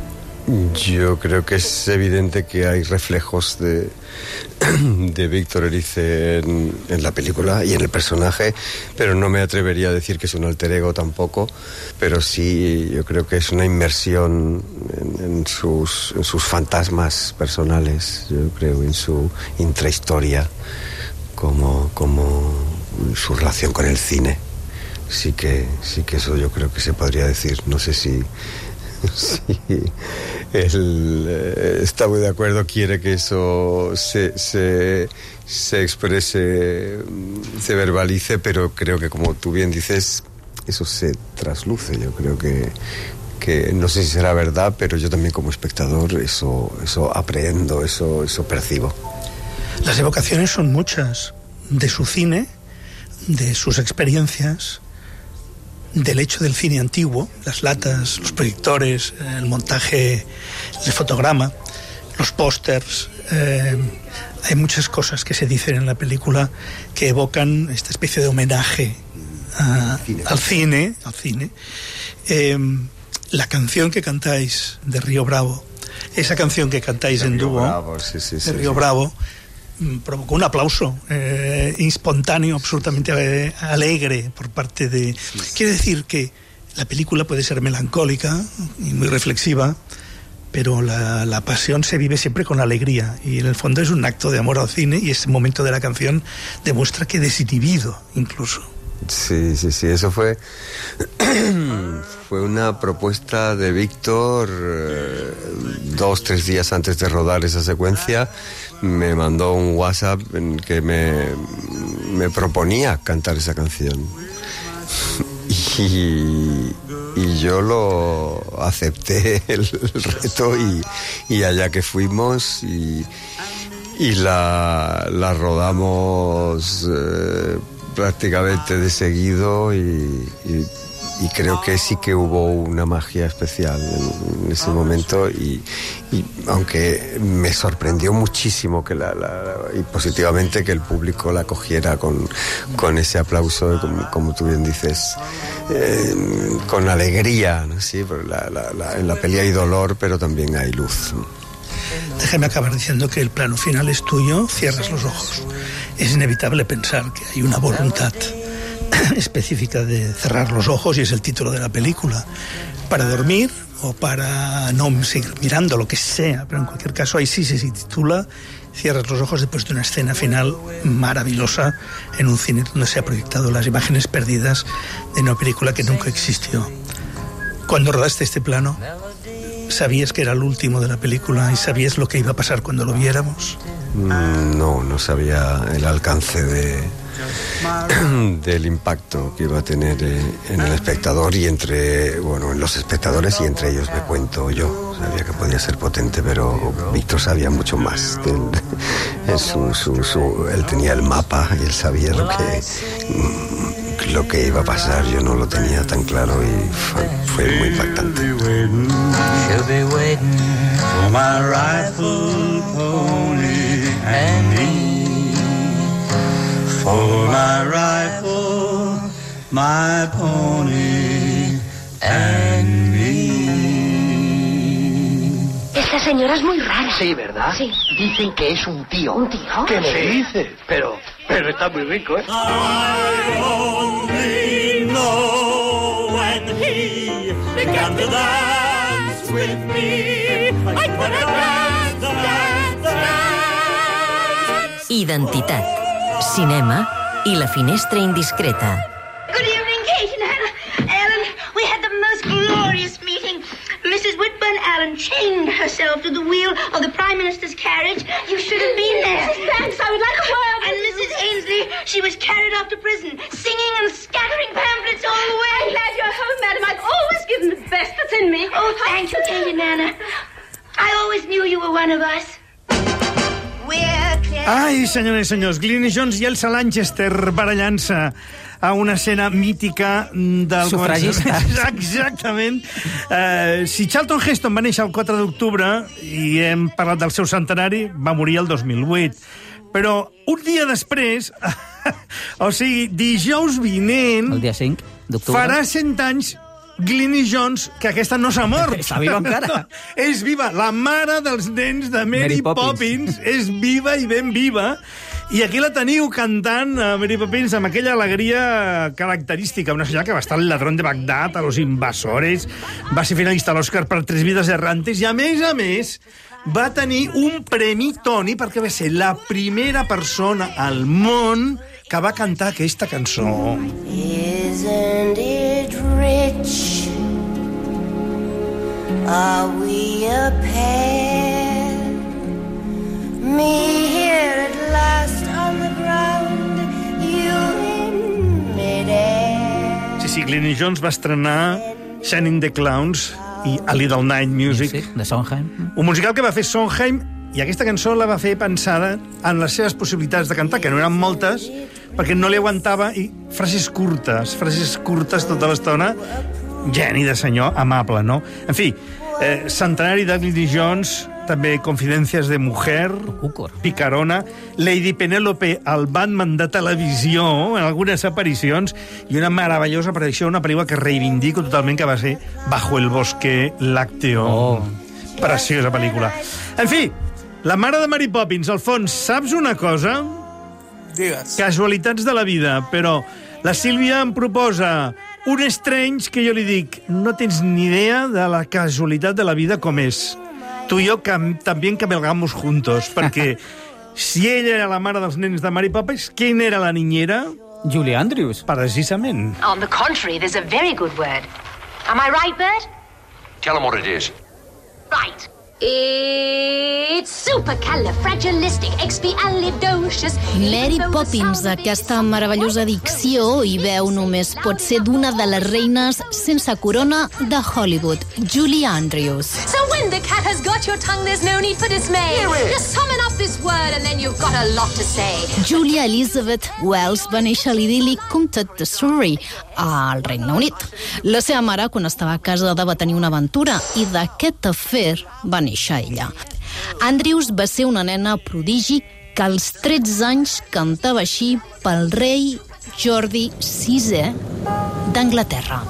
Yo creo que es evidente que hay reflejos de Víctor Erice en la película y en el personaje, pero no me atrevería a decir que es un alter ego tampoco, pero sí yo creo que es una inmersión en sus fantasmas personales, yo creo, en su intrahistoria, como su relación con el cine. Sí que eso yo creo que se podría decir. No sé si Sí, él está muy de acuerdo, quiere que eso se exprese, se verbalice, pero creo que, como tú bien dices, eso se trasluce. Yo creo que no sé si será verdad, pero yo también como espectador eso aprehendo, eso percibo. Las evocaciones son muchas, de su cine, de sus experiencias, del hecho del cine antiguo, las latas, los proyectores, el montaje, el fotograma, los pósters. Hay muchas cosas que se dicen en la película que evocan esta especie de homenaje al cine. La canción que cantáis de Río Bravo, esa canción que cantáis en dúo de Río Bravo, provocó un aplauso espontáneo, absolutamente alegre por parte de... Quiere decir que la película puede ser melancólica y muy reflexiva, pero la pasión se vive siempre con alegría, y en el fondo es un acto de amor al cine, y ese momento de la canción demuestra que desinhibido incluso. Sí, eso fue una propuesta de Víctor 2-3 días antes de rodar esa secuencia. Me mandó un WhatsApp en que me proponía cantar esa canción. Y yo lo acepté el reto, y allá que fuimos y la rodamos prácticamente de seguido, y creo que sí que hubo una magia especial en ese momento, y aunque me sorprendió muchísimo y positivamente que el público la cogiera con ese aplauso, como tú bien dices, con alegría, ¿no? Sí, en la peli hay dolor, pero también hay luz. Déjame acabar diciendo que el plano final es tuyo, cierras los ojos. Es inevitable pensar que hay una voluntad específica de cerrar los ojos, y es el título de la película, para dormir o para no seguir mirando, lo que sea, pero en cualquier caso ahí sí se titula Cierras los ojos, después de una escena final maravillosa en un cine donde se ha proyectado las imágenes perdidas de una película que nunca existió. Cuando rodaste este plano, ¿sabías que era el último de la película y sabías lo que iba a pasar cuando lo viéramos? No sabía el alcance del impacto que iba a tener en el espectador y en los espectadores, y entre ellos me cuento yo. Sabía que podía ser potente, pero Víctor sabía mucho más. Él tenía el mapa y él sabía lo que iba a pasar. Yo no lo tenía tan claro, y fue muy impactante. She'll be waiting for my rightful pony and me, for my rifle, my pony and me. Esta señora es muy rara. Sí, ¿verdad? Sí. Dicen que es un tío. ¿Un tío? ¿Qué me dice? Pero está muy rico, ¿eh? I only know when he began to dance with me. I couldn't dance. Identitat, cinema i la finestra indiscreta. Good evening, Kate and Hannah. Alan, we had the most glorious meeting. Mrs. Whitburn Allen chained herself to the wheel of the Prime Minister's carriage. You should have been there. Thanks, I would like a word. And Mrs. Ainsley, she was carried off to prison, singing and scattering pamphlets all the way. I'm glad you're home, madam. I've always given the best that's in me. Oh, thank you, Kate and Hannah. I always knew you were one of us. Ai, senyores i senyors, Glyn Jones i Elsa Lanchester barallant-se a una escena mítica del... Sufragistes. Exactament. Si Charlton Heston va néixer el 4 d'octubre i hem parlat del seu centenari, va morir el 2008. Però un dia després, o sigui, dijous vinent... El dia 5 d'octubre. Farà 100 anys Glyn Jones, que aquesta no s'ha mort. Està viva encara. És viva. La mare dels nens de Mary Poppins és viva i ben viva. I aquí la teniu cantant a Mary Poppins amb aquella alegria característica. Una senyora que va estar al Ladrón de Bagdad, a Los Invasores, va ser finalista a l'Oscar per 3 vides errantes, i a més, va tenir un premi Tony perquè va ser la primera persona al món que va cantar aquesta cançó. Isn't it rich? Sí, Glyn Johns va estrenar Shining the Clowns i A Little Night Music. Sí, de Sondheim. Un musical que va fer Sondheim, i aquesta cançó la va fer pensada en les seves possibilitats de cantar, que no eren moltes, perquè no li aguantava, i frases curtes tota l'estona. Geni de senyor, amable, no? En fi, centenari de Glyn Johns, també Confidencias de Mujer, Picarona, Lady Penélope al Batman de televisió, en algunes aparicions, i una meravellosa aparició, una pel·lícula que reivindico totalment, que va ser Bajo el bosque lácteo. Preciosa pel·lícula. En fi, la mare de Mary Poppins, al fons, saps una cosa? Digues. Casualitats de la vida, però la Sílvia em proposa un Strange que jo li dic, no tens ni idea de la casualitat de la vida com és. Tu i jo també camelgamos juntos, perquè si ella era la mare dels nens de Mary Poppins, ¿quién era la niñera? Julie Andrews. Precisament. On the contrary, there's a very good word. Am I right, Bert? Tell him what it is. Right. It's supercalifragilisticexpialidocious. Mary Poppins, aquesta meravellosa dicció i veu només pot ser d'una de les reines sense corona de Hollywood, Julie Andrews. So when the cat has got your tongue, there's no need for dismay. Just summon up this word and then you've got a lot to say. Julia Elizabeth Wells va néixer a l'idíl·lic comtat de Surrey, al Regne Unit. La seva mare, quan estava casada, va tenir una aventura i d'aquest afer va néixer ella. Andrews va ser una nena prodigi que als 13 anys cantava així pel rei Jordi VI d'Anglaterra.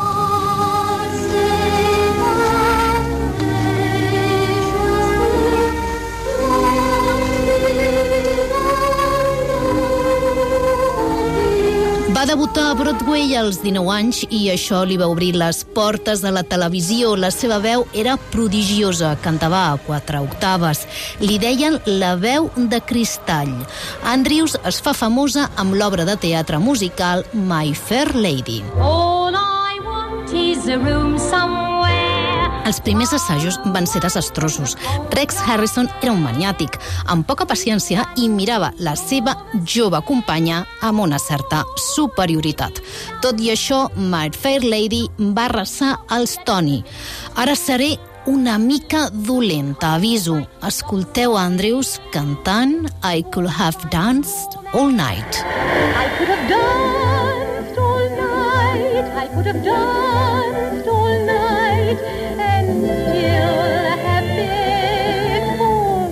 Va debutar a Broadway als 19 anys i això li va obrir les portes de la televisió. La seva veu era prodigiosa, cantava a 4 octaves. Li deien la veu de cristall. Andrews es fa famosa amb l'obra de teatre musical My Fair Lady. All I want is a room somewhere. Els primers assajos van ser desastrosos. Rex Harrison era un maniàtic, amb poca paciència, i mirava la seva jove companya amb una certa superioritat. Tot i això, My Fair Lady va arrasar als Tony. Ara seré una mica dolenta, aviso. Escolteu Andrews cantant I Could Have Danced All Night. I could have danced all night. I could have danced all night. And still have begged for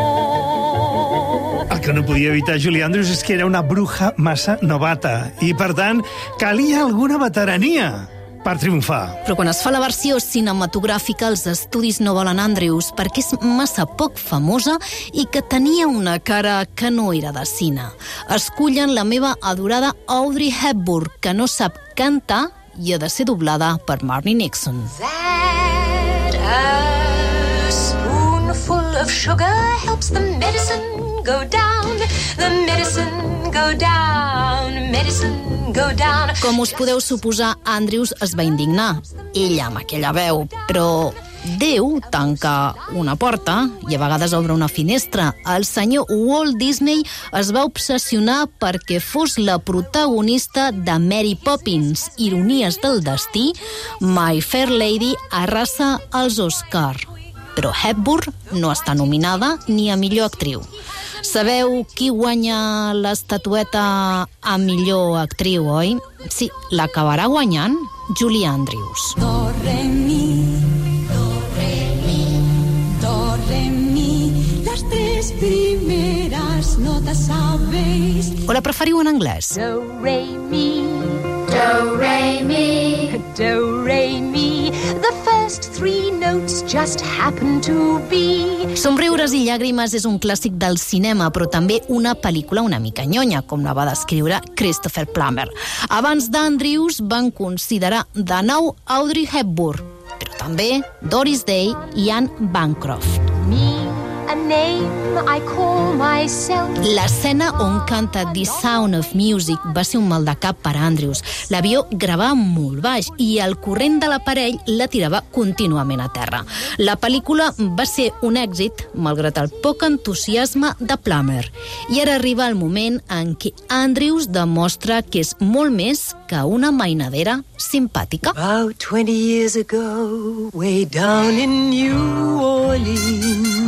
more. El que no podia evitar Julie Andrews és que era una bruja massa novata i, per tant, calia alguna veterania per triomfar. Però quan es fa la versió cinematogràfica, els estudis no volen Andrews perquè és massa poc famosa i que tenia una cara que no era de cine. Escullen la meva adorada Audrey Hepburn, que no sap cantar i ha de ser doblada per Marni Nixon. That a spoonful of sugar helps the medicine go down. The medicine go down. Medicine go down. Com us podeu suposar, Andrews es va indignar. Ella amb aquella veu, però Déu tanca una porta i a vegades obre una finestra. El senyor Walt Disney es va obsessionar perquè fos la protagonista de Mary Poppins. Ironies del destí, My Fair Lady arrasa als Oscar. Però Hepburn no està nominada ni a millor actriu. Sabeu qui guanya l'estatueta a millor actriu, oi? Sí, l'acabarà guanyant Julie Andrews. Do, re, mi. Do, re, mi. Do, re, mi. Las tres primeras notas sabéis. O la preferiu en anglès? Do, re, mi. Do, re, mi. Do, re, mi. The first three notes just happen to be. Somriures i llàgrimes és un clàssic del cinema, però també una pel·lícula una mica nyonya, com la va descriure Christopher Plummer. Abans d'Andrews van considerar de nou Audrey Hepburn, però també Doris Day i Anne Bancroft. Mi, a name I call myself. L'escena on canta The Sound of Music va ser un mal de cap per Andrews. L'avió gravava molt baix i el corrent de l'aparell la tirava contínuament a terra. La pel·lícula va ser un èxit, malgrat el poc entusiasme de Plummer. I ara arriba el moment en què Andrews demostra que és molt més que una mainadera simpàtica. About 20 years ago, way down in New Orleans.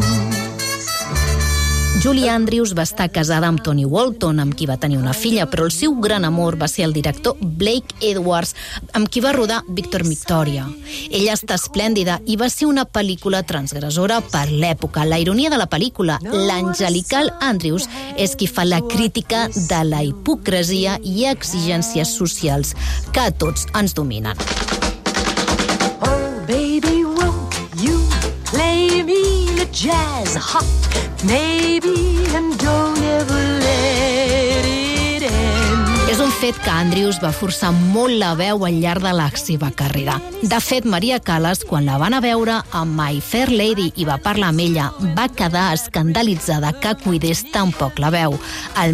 Julie Andrews va estar casada amb Tony Walton, amb qui va tenir una filla, però el seu gran amor va ser el director Blake Edwards, amb qui va rodar Victor Victoria. Ella està esplèndida i va ser una pel·lícula transgressora per l'època. La ironia de la pel·lícula, l'Angelical Andrews és qui fa la crítica de la hipocresia i exigències socials que a tots ens dominen. Oh, baby, won't you play me the jazz hot? Maybe and don't ever let it end. És un fet que Andrews va forçar molt la veu al llarg de la seva carrera. De fet, Maria Callas, quan la van a veure amb My Fair Lady i va parlar amb ella, va quedar escandalitzada que cuidés tan poc la veu. El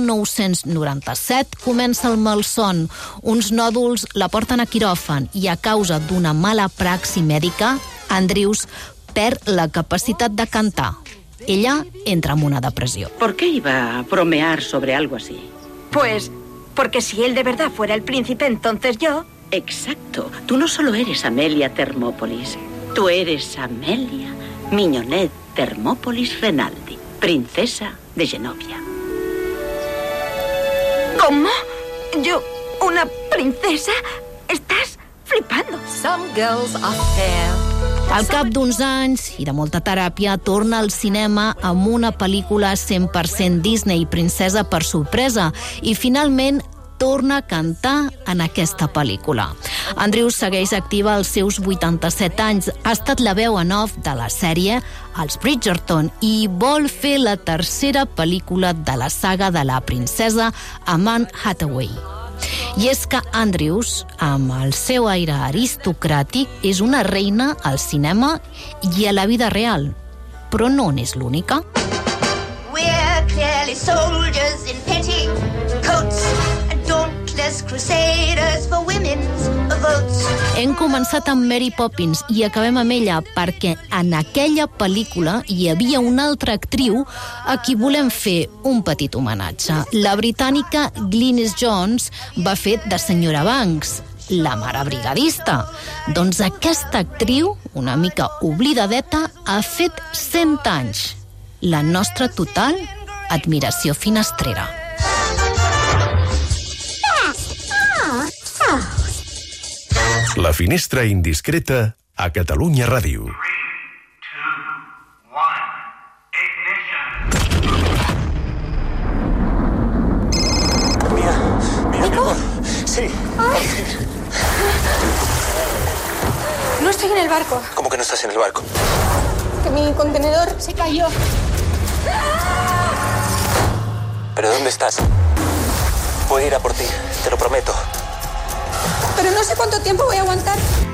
1997 comença el malson. Uns nòduls la porten a quiròfan i a causa d'una mala praxi mèdica, Andrews perd la capacitat de cantar. Ella entra en una depresión. ¿Por qué iba a bromear sobre algo así? Pues porque si él de verdad fuera el príncipe, entonces yo... Exacto. Tú no solo eres Amelia Thermopolis, tú eres Amelia Mignonette Thermopolis Renaldi, princesa de Genovia. ¿Cómo? ¿Yo, una princesa? ¿Estás flipando? Some girls are fair. Al cap d'uns anys i de molta teràpia, torna al cinema amb una pel·lícula 100% Disney, Princesa per sorpresa, i finalment torna a cantar en aquesta pel·lícula. Andrews segueix activa als seus 87 anys, ha estat la veu en off de la sèrie Els Bridgerton i vol fer la tercera pel·lícula de la saga de la princesa amb Anne Hathaway. I és que Andrews, amb el seu aire aristocràtic, és una reina al cinema i a la vida real. Però no n'és l'única. We're clearly soldiers in petticoats and dauntless crusaders for women's votes. Hem començat amb Mary Poppins i acabem amb ella perquè en aquella pel·lícula hi havia una altra actriu a qui volem fer un petit homenatge. La britànica Glynis Jones va fer de senyora Banks, la mare brigadista. Doncs aquesta actriu, una mica oblidadeta, ha fet 100 anys. La nostra total admiració finestrera. La finestra indiscreta a Catalunya Ràdio. ¿Nico? Sí. No estoy en el barco. ¿Cómo que no estás en el barco? Que mi contenedor se cayó. ¿Pero dónde estás? Voy a ir a por ti, te lo prometo. Pero no sé cuánto tiempo voy a aguantar.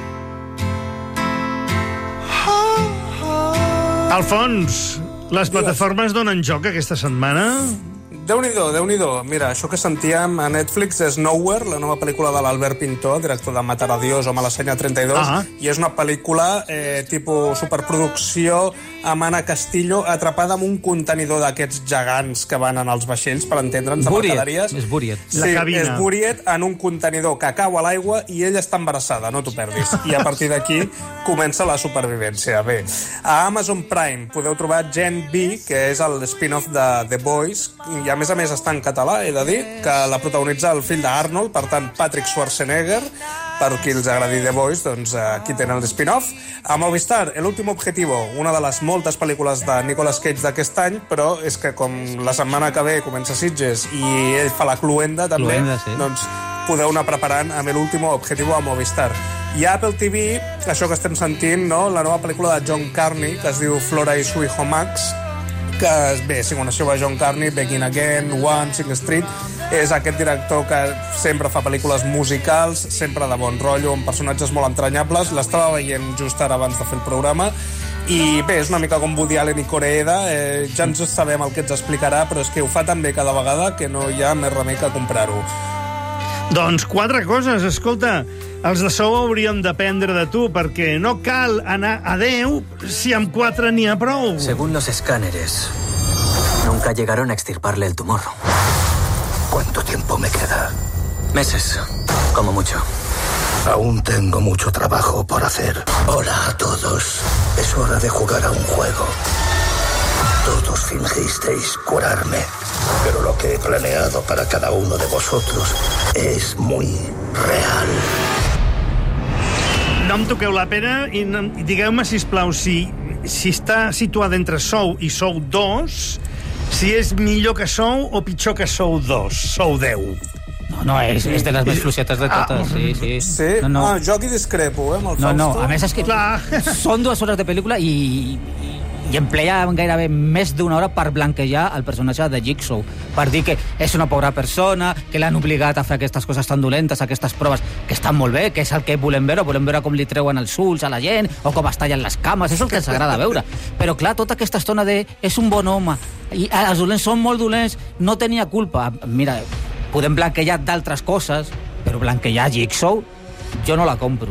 Alfons, les plataformes donen joc aquesta setmana? Déu-n'hi-do, Déu-n'hi-do. Mira, això que sentíem a Netflix és Nowhere, la nova pel·lícula de l'Albert Pintor, director de Matar a Dios o Malassenya 32, i és una pel·lícula tipus superproducció amb Anna Castillo atrapada en un contenidor d'aquests gegants que van en els vaixells, per entendre'ns, de mercaderies. És Buriet. Sí, és Buriet en un contenidor que cau a l'aigua i ella està embarassada, no t'ho perdis. I a partir d'aquí comença la supervivència. Bé, a Amazon Prime podeu trobar Gen B, que és el spin-off de The Boys, i a més està en català, he de dir, que la protagonitza el fill d'Arnold, per tant, Patrick Schwarzenegger, per qui els agradi The Boys, doncs aquí tenen el spin-off. A Movistar, El último objetivo, una de les moltes pel·lícules de Nicolas Cage d'aquest any, però és que com la setmana que ve comença Sitges i ell fa la Cluenda també, doncs podeu anar preparant amb El último objetivo a Movistar. I a Apple TV, això que estem sentint, no? La nova pel·lícula de John Carney, que es diu Flora y su hijo Max, que bé, si coneixeu a John Carney, Begin Again, One, Sing Street, és aquest director que sempre fa pel·lícules musicals, sempre de bon rotllo, amb personatges molt entranyables. L'estava veient just ara abans de fer el programa I bé, és una mica com Woody Allen i Koreeda, ja ens sabem el que ens explicarà, però és que ho fa tan bé cada vegada que no hi ha més remei que comprar-ho. Doncs 4 coses, escolta, els de Sou hauríem d'aprendre de tu, perquè no cal anar a 10 si amb 4 n'hi ha prou. Según los escáneres, nunca llegaron a extirparle el tumor. ¿Cuánto tiempo me queda? Meses, como mucho. Aún tengo mucho trabajo por hacer. Hola a todos. Es hora de jugar a un juego. Todos fingisteis curarme, pero lo que he planeado para cada uno de vosotros es muy real. No em toqueu la pena i digueu-me, sisplau, si està situada entre Sou i Sou 2, si és millor que Sou o pitjor que Sou 2, Sou 10. No, és de les més fluixetes de totes, sí. Sí? No. Jo aquí discrepo, amb el Fausto. No, a més és que són 2 hores de pel·lícula i empleia gairebé més d'una hora per blanquejar el personatge de Jigsaw, per dir que és una pobra persona, que l'han obligat a fer aquestes coses tan dolentes, aquestes proves, que estan molt bé, que és el que volem veure com li treuen els ulls a la gent, o com es tallen les cames, és el que ens agrada veure. Però clar, tota aquesta estona de és un bon home, i els dolents són molt dolents, no tenia culpa. Mira, podem blanquejar d'altres coses, però blanquejar Jigsaw, jo no la compro.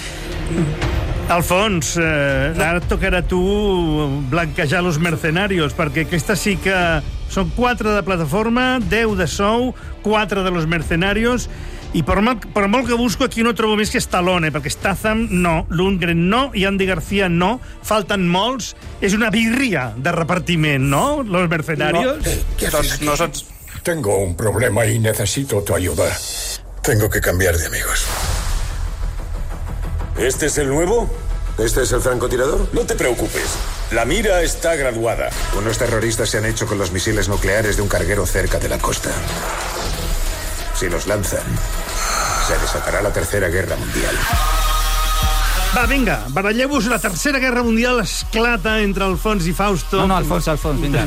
Alfons, ara et tocarà a tu blanquejar Los Mercenarios, perquè aquesta sí que són 4 de plataforma, 10 de Sou, 4 de Los Mercenarios, i per molt que busco aquí no trobo més que Stallone, perquè Statham no, Lundgren no, i Andy García no, falten molts, és una birria de repartiment, no? Los Mercenarios. ¿Qué haces aquí? Tengo un problema y necesito tu ayuda. Tengo que cambiar de amigos. ¿Este es el nuevo? ¿Este es el francotirador? No te preocupes. La mira está graduada. Unos terroristas se han hecho con los misiles nucleares de un carguero cerca de la costa. Si los lanzan, se desatará la Tercera Guerra Mundial. Va, vinga, baralleu-vos, la Tercera Guerra Mundial esclata entre Alfons i Fausto. No, Alfons, vinga.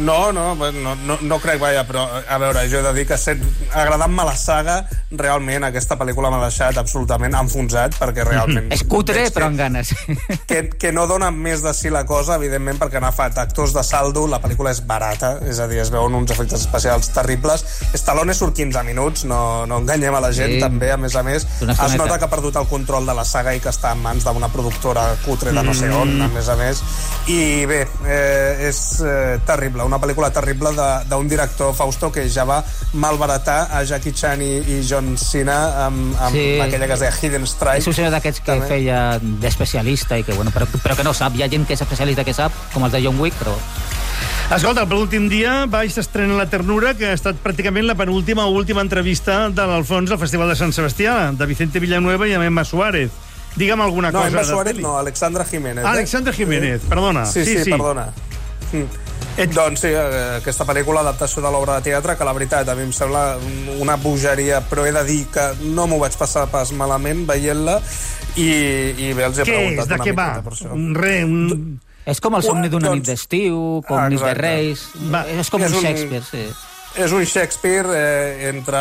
No crec, vaja, però a veure, jo he de dir que agradant-me la saga, realment aquesta pel·lícula m'ha deixat absolutament enfonsat, perquè realment... És cutre, però amb ganes. Que no dona més de si la cosa, evidentment, perquè han agafat actors de saldo, la pel·lícula és barata, és a dir, es veuen uns efectes especials terribles. Stallone surt 15 minuts, no enganyem a la gent, també, a més, es nota que ha perdut el control de la saga i que està en mans d'una productora cutre de no sé on, a més. I bé, és terrible, una pel·lícula terrible d'un director, Fausto, que ja va malbaratar a Jackie Chan i John Cena amb aquella que es deia Hidden Strike. És un senyor d'aquests que feia d'especialista i que, bueno, però que no sap. Hi ha gent que és especialista que sap, com el de John Wick, però... Escolta, per l'últim dia vaig estrenar La Ternura, que ha estat pràcticament la penúltima o última entrevista de l'Alfons al Festival de Sant Sebastià, de Vicente Villanueva i amb Emma Suárez. Digue'm alguna cosa. No, Emma Suárez no, Alexandra Jiménez. Alexandra Jiménez, perdona. Sí, perdona. Doncs sí, aquesta pel·lícula, adaptació de l'obra de teatre, que la veritat a mi em sembla una bogeria, però he de dir que no m'ho vaig passar pas malament veient-la i bé, els he preguntat una miqueta per això. És com el somni d'una nit d'estiu, com Nit de Reis, és com un Shakespeare, sí. És un Shakespeare entre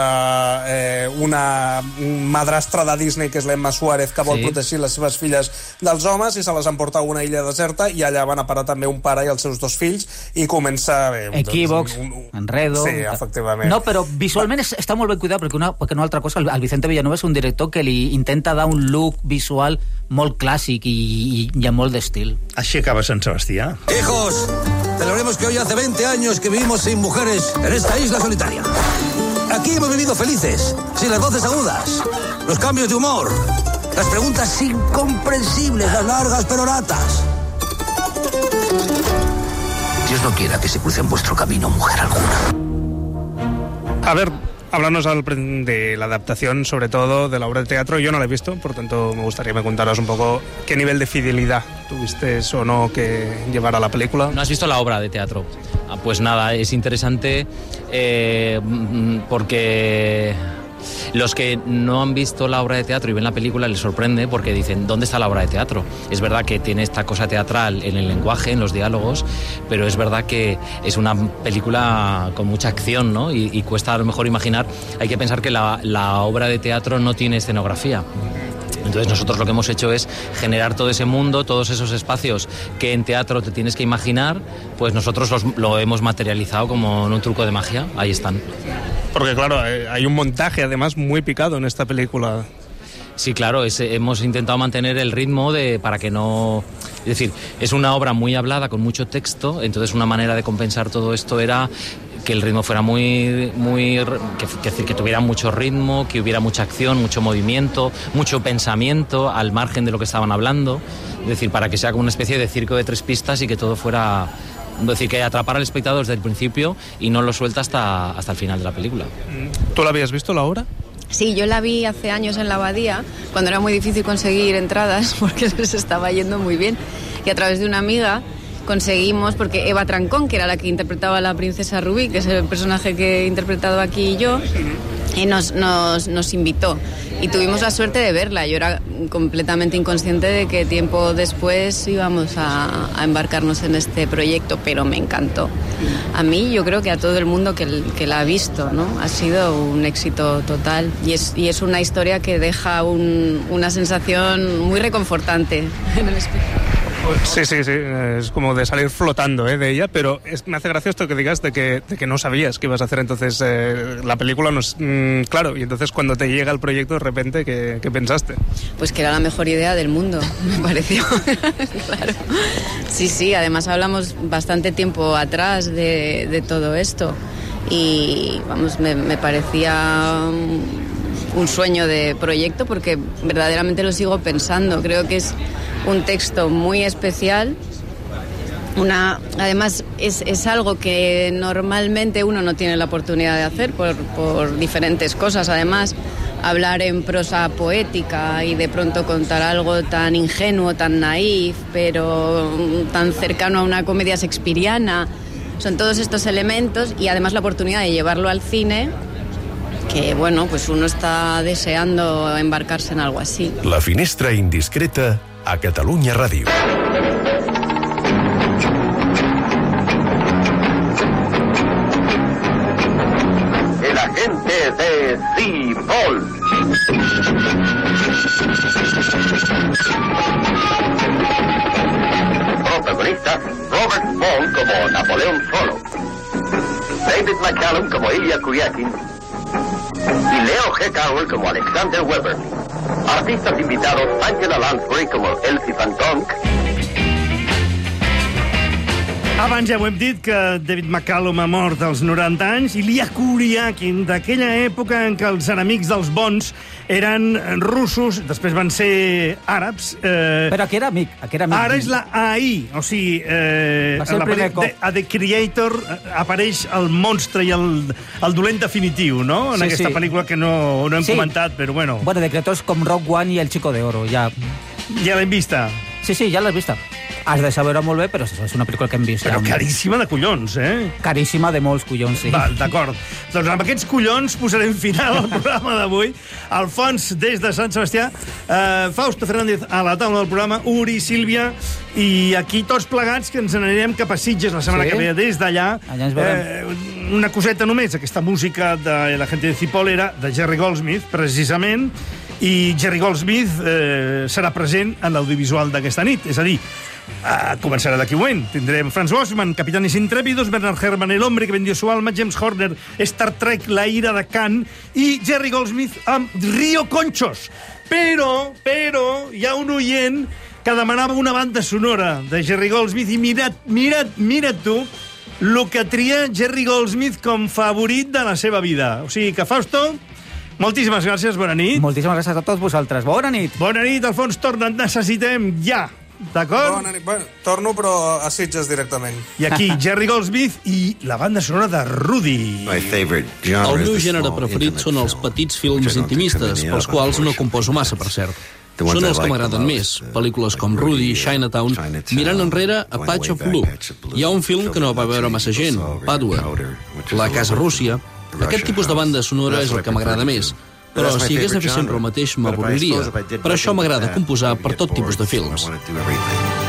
una madrastra de Disney, que és l'Emma Suárez, que vol protegir les seves filles dels homes i se les emporta a una illa deserta, i allà van a parar també un pare i els seus 2 fills i comença... Equívocs, enredo... Sí, efectivament. No, però visualment està molt ben cuidat, perquè una altra cosa, el Vicente Villanueva és un director que li intenta dar un look visual molt clàssic i amb molt d'estil. Així acaba Sant Sebastià. Hijos, celebremos que hoy hace 20 años que vivimos sin mujeres en esta isla solitaria. Aquí hemos vivido felices, sin las voces agudas, los cambios de humor, las preguntas incomprensibles, las largas peroratas. Dios no quiera que se cruce en vuestro camino mujer alguna. A ver, háblanos de la adaptación, sobre todo, de la obra de teatro. Yo no la he visto, por tanto, me gustaría que me contaras un poco qué nivel de fidelidad tuviste o no que llevar a la película. ¿No has visto la obra de teatro? Pues nada, es interesante porque los que no han visto la obra de teatro y ven la película les sorprende porque dicen, ¿dónde está la obra de teatro? Es verdad que tiene esta cosa teatral en el lenguaje, en los diálogos, pero es verdad que es una película con mucha acción, ¿no? Y cuesta a lo mejor imaginar, hay que pensar que la obra de teatro no tiene escenografía. Entonces nosotros lo que hemos hecho es generar todo ese mundo, todos esos espacios que en teatro te tienes que imaginar, pues nosotros lo hemos materializado como en un truco de magia. Ahí están. Porque claro, hay un montaje además muy picado en esta película. Sí, claro, hemos intentado mantener el ritmo para que no... Es decir, es una obra muy hablada, con mucho texto, entonces una manera de compensar todo esto era que el ritmo fuera que tuviera mucho ritmo, que hubiera mucha acción, mucho movimiento, mucho pensamiento al margen de lo que estaban hablando. Es decir, para que sea como una especie de circo de 3 pistas y que todo fuera... Es decir, que atrapara al espectador desde el principio y no lo suelta hasta el final de la película. ¿Tú la habías visto, la obra? Sí, yo la vi hace años en la Abadía, cuando era muy difícil conseguir entradas porque les estaba yendo muy bien. Y a través de una amiga conseguimos, porque Eva Trancón, que era la que interpretaba a la princesa Rubí, que es el personaje que he interpretado aquí yo, y nos invitó. Y tuvimos la suerte de verla. Yo era completamente inconsciente de que tiempo después íbamos a embarcarnos en este proyecto, pero me encantó. A mí, yo creo que a todo el mundo que la ha visto, ¿no? Ha sido un éxito total y es una historia que deja una sensación muy reconfortante en el espectador. Sí, es como de salir flotando de ella, pero me hace gracia esto que digas de que no sabías que ibas a hacer entonces la película, claro, y entonces cuando te llega el proyecto de repente, ¿qué pensaste? Pues que era la mejor idea del mundo, me pareció. Claro. Sí, además hablamos bastante tiempo atrás de todo esto y vamos, me parecía un sueño de proyecto porque verdaderamente lo sigo pensando, creo que es un texto muy especial. Además, es algo que normalmente uno no tiene la oportunidad de hacer por diferentes cosas. Además, hablar en prosa poética y de pronto contar algo tan ingenuo, tan naif, pero tan cercano a una comedia shakespeariana. Son todos estos elementos y además la oportunidad de llevarlo al cine, que bueno, pues uno está deseando embarcarse en algo así. La finestra indiscreta a Catalunya Ràdio. El agente de Cipol. Protagonista Robert Paul como Napoleón Solo, David McCallum como Ilya Kuryakin y Leo G. Carroll como Alexander Weber. Artistes invitados Angela Lansbury com Elsie Van Donk. Abans ja ho hem dit que David McCallum ha mort als 90 anys i Ilya Kuryakin, d'aquella època en què els enemics dels bons eren russos, després van ser àrabs. Però aquí era amic. Ara és la AI, o sigui, a The Creator apareix el monstre i el dolent definitiu, no? En aquesta pel·lícula que no hem comentat, però bueno. Bueno, The Creator és com Rogue One i El Chico de Oro, ja. Ja l'hem vista? Sí, ja l'has vista. Has de saber-ho molt bé, però és una pel·lícula que hem vist. Però caríssima de collons, eh? Caríssima de molts collons, sí. Val, d'acord. Doncs amb aquests collons posarem final al programa d'avui. Alfons, des de Sant Sebastià, Fausto Fernández a la taula del programa, Uri, Sílvia, i aquí tots plegats que ens n'anirem cap a Sitges la setmana que ve des d'allà. Allà ens veurem. Una coseta només, aquesta música de la gente de Cipol era de Jerry Goldsmith, precisament, i Jerry Goldsmith serà present en l'audiovisual d'aquesta nit, és a dir, començarà d'aquí un moment. Tindrem Franz Bossman, Capitanes Intrépidos, Bernard Herrmann, El hombre que vendió su alma, James Horner, Star Trek, La ira de Khan i Jerry Goldsmith amb Rio Conchos. Però hi ha un oient que demanava una banda sonora de Jerry Goldsmith i mira't tu el que tria Jerry Goldsmith com favorit de la seva vida. O sigui que, Fausto, moltíssimes gràcies, bona nit. Moltíssimes gràcies a tots vosaltres. Bona nit. Bona nit, Alfons, torna, et necessitem ja. D'acord? Bona nit. Bueno, torno, però a Sitges directament. I aquí, Jerry Goldsmith i la banda sonora de Rudy. El meu gènere preferit són els petits films intimistes, pels quals no composo massa, per cert. Són els que m'agraden més. Pel·lícules com Rudy, Chinatown, mirant enrere a Patch of Blue. Hi ha un film que no va veure massa gent, Padua, La casa Rússia. Aquest tipus de banda sonora és el que m'agrada més. Però si hagués de fer sempre el mateix m'avorriria. Per això m'agrada composar per tot tipus de films.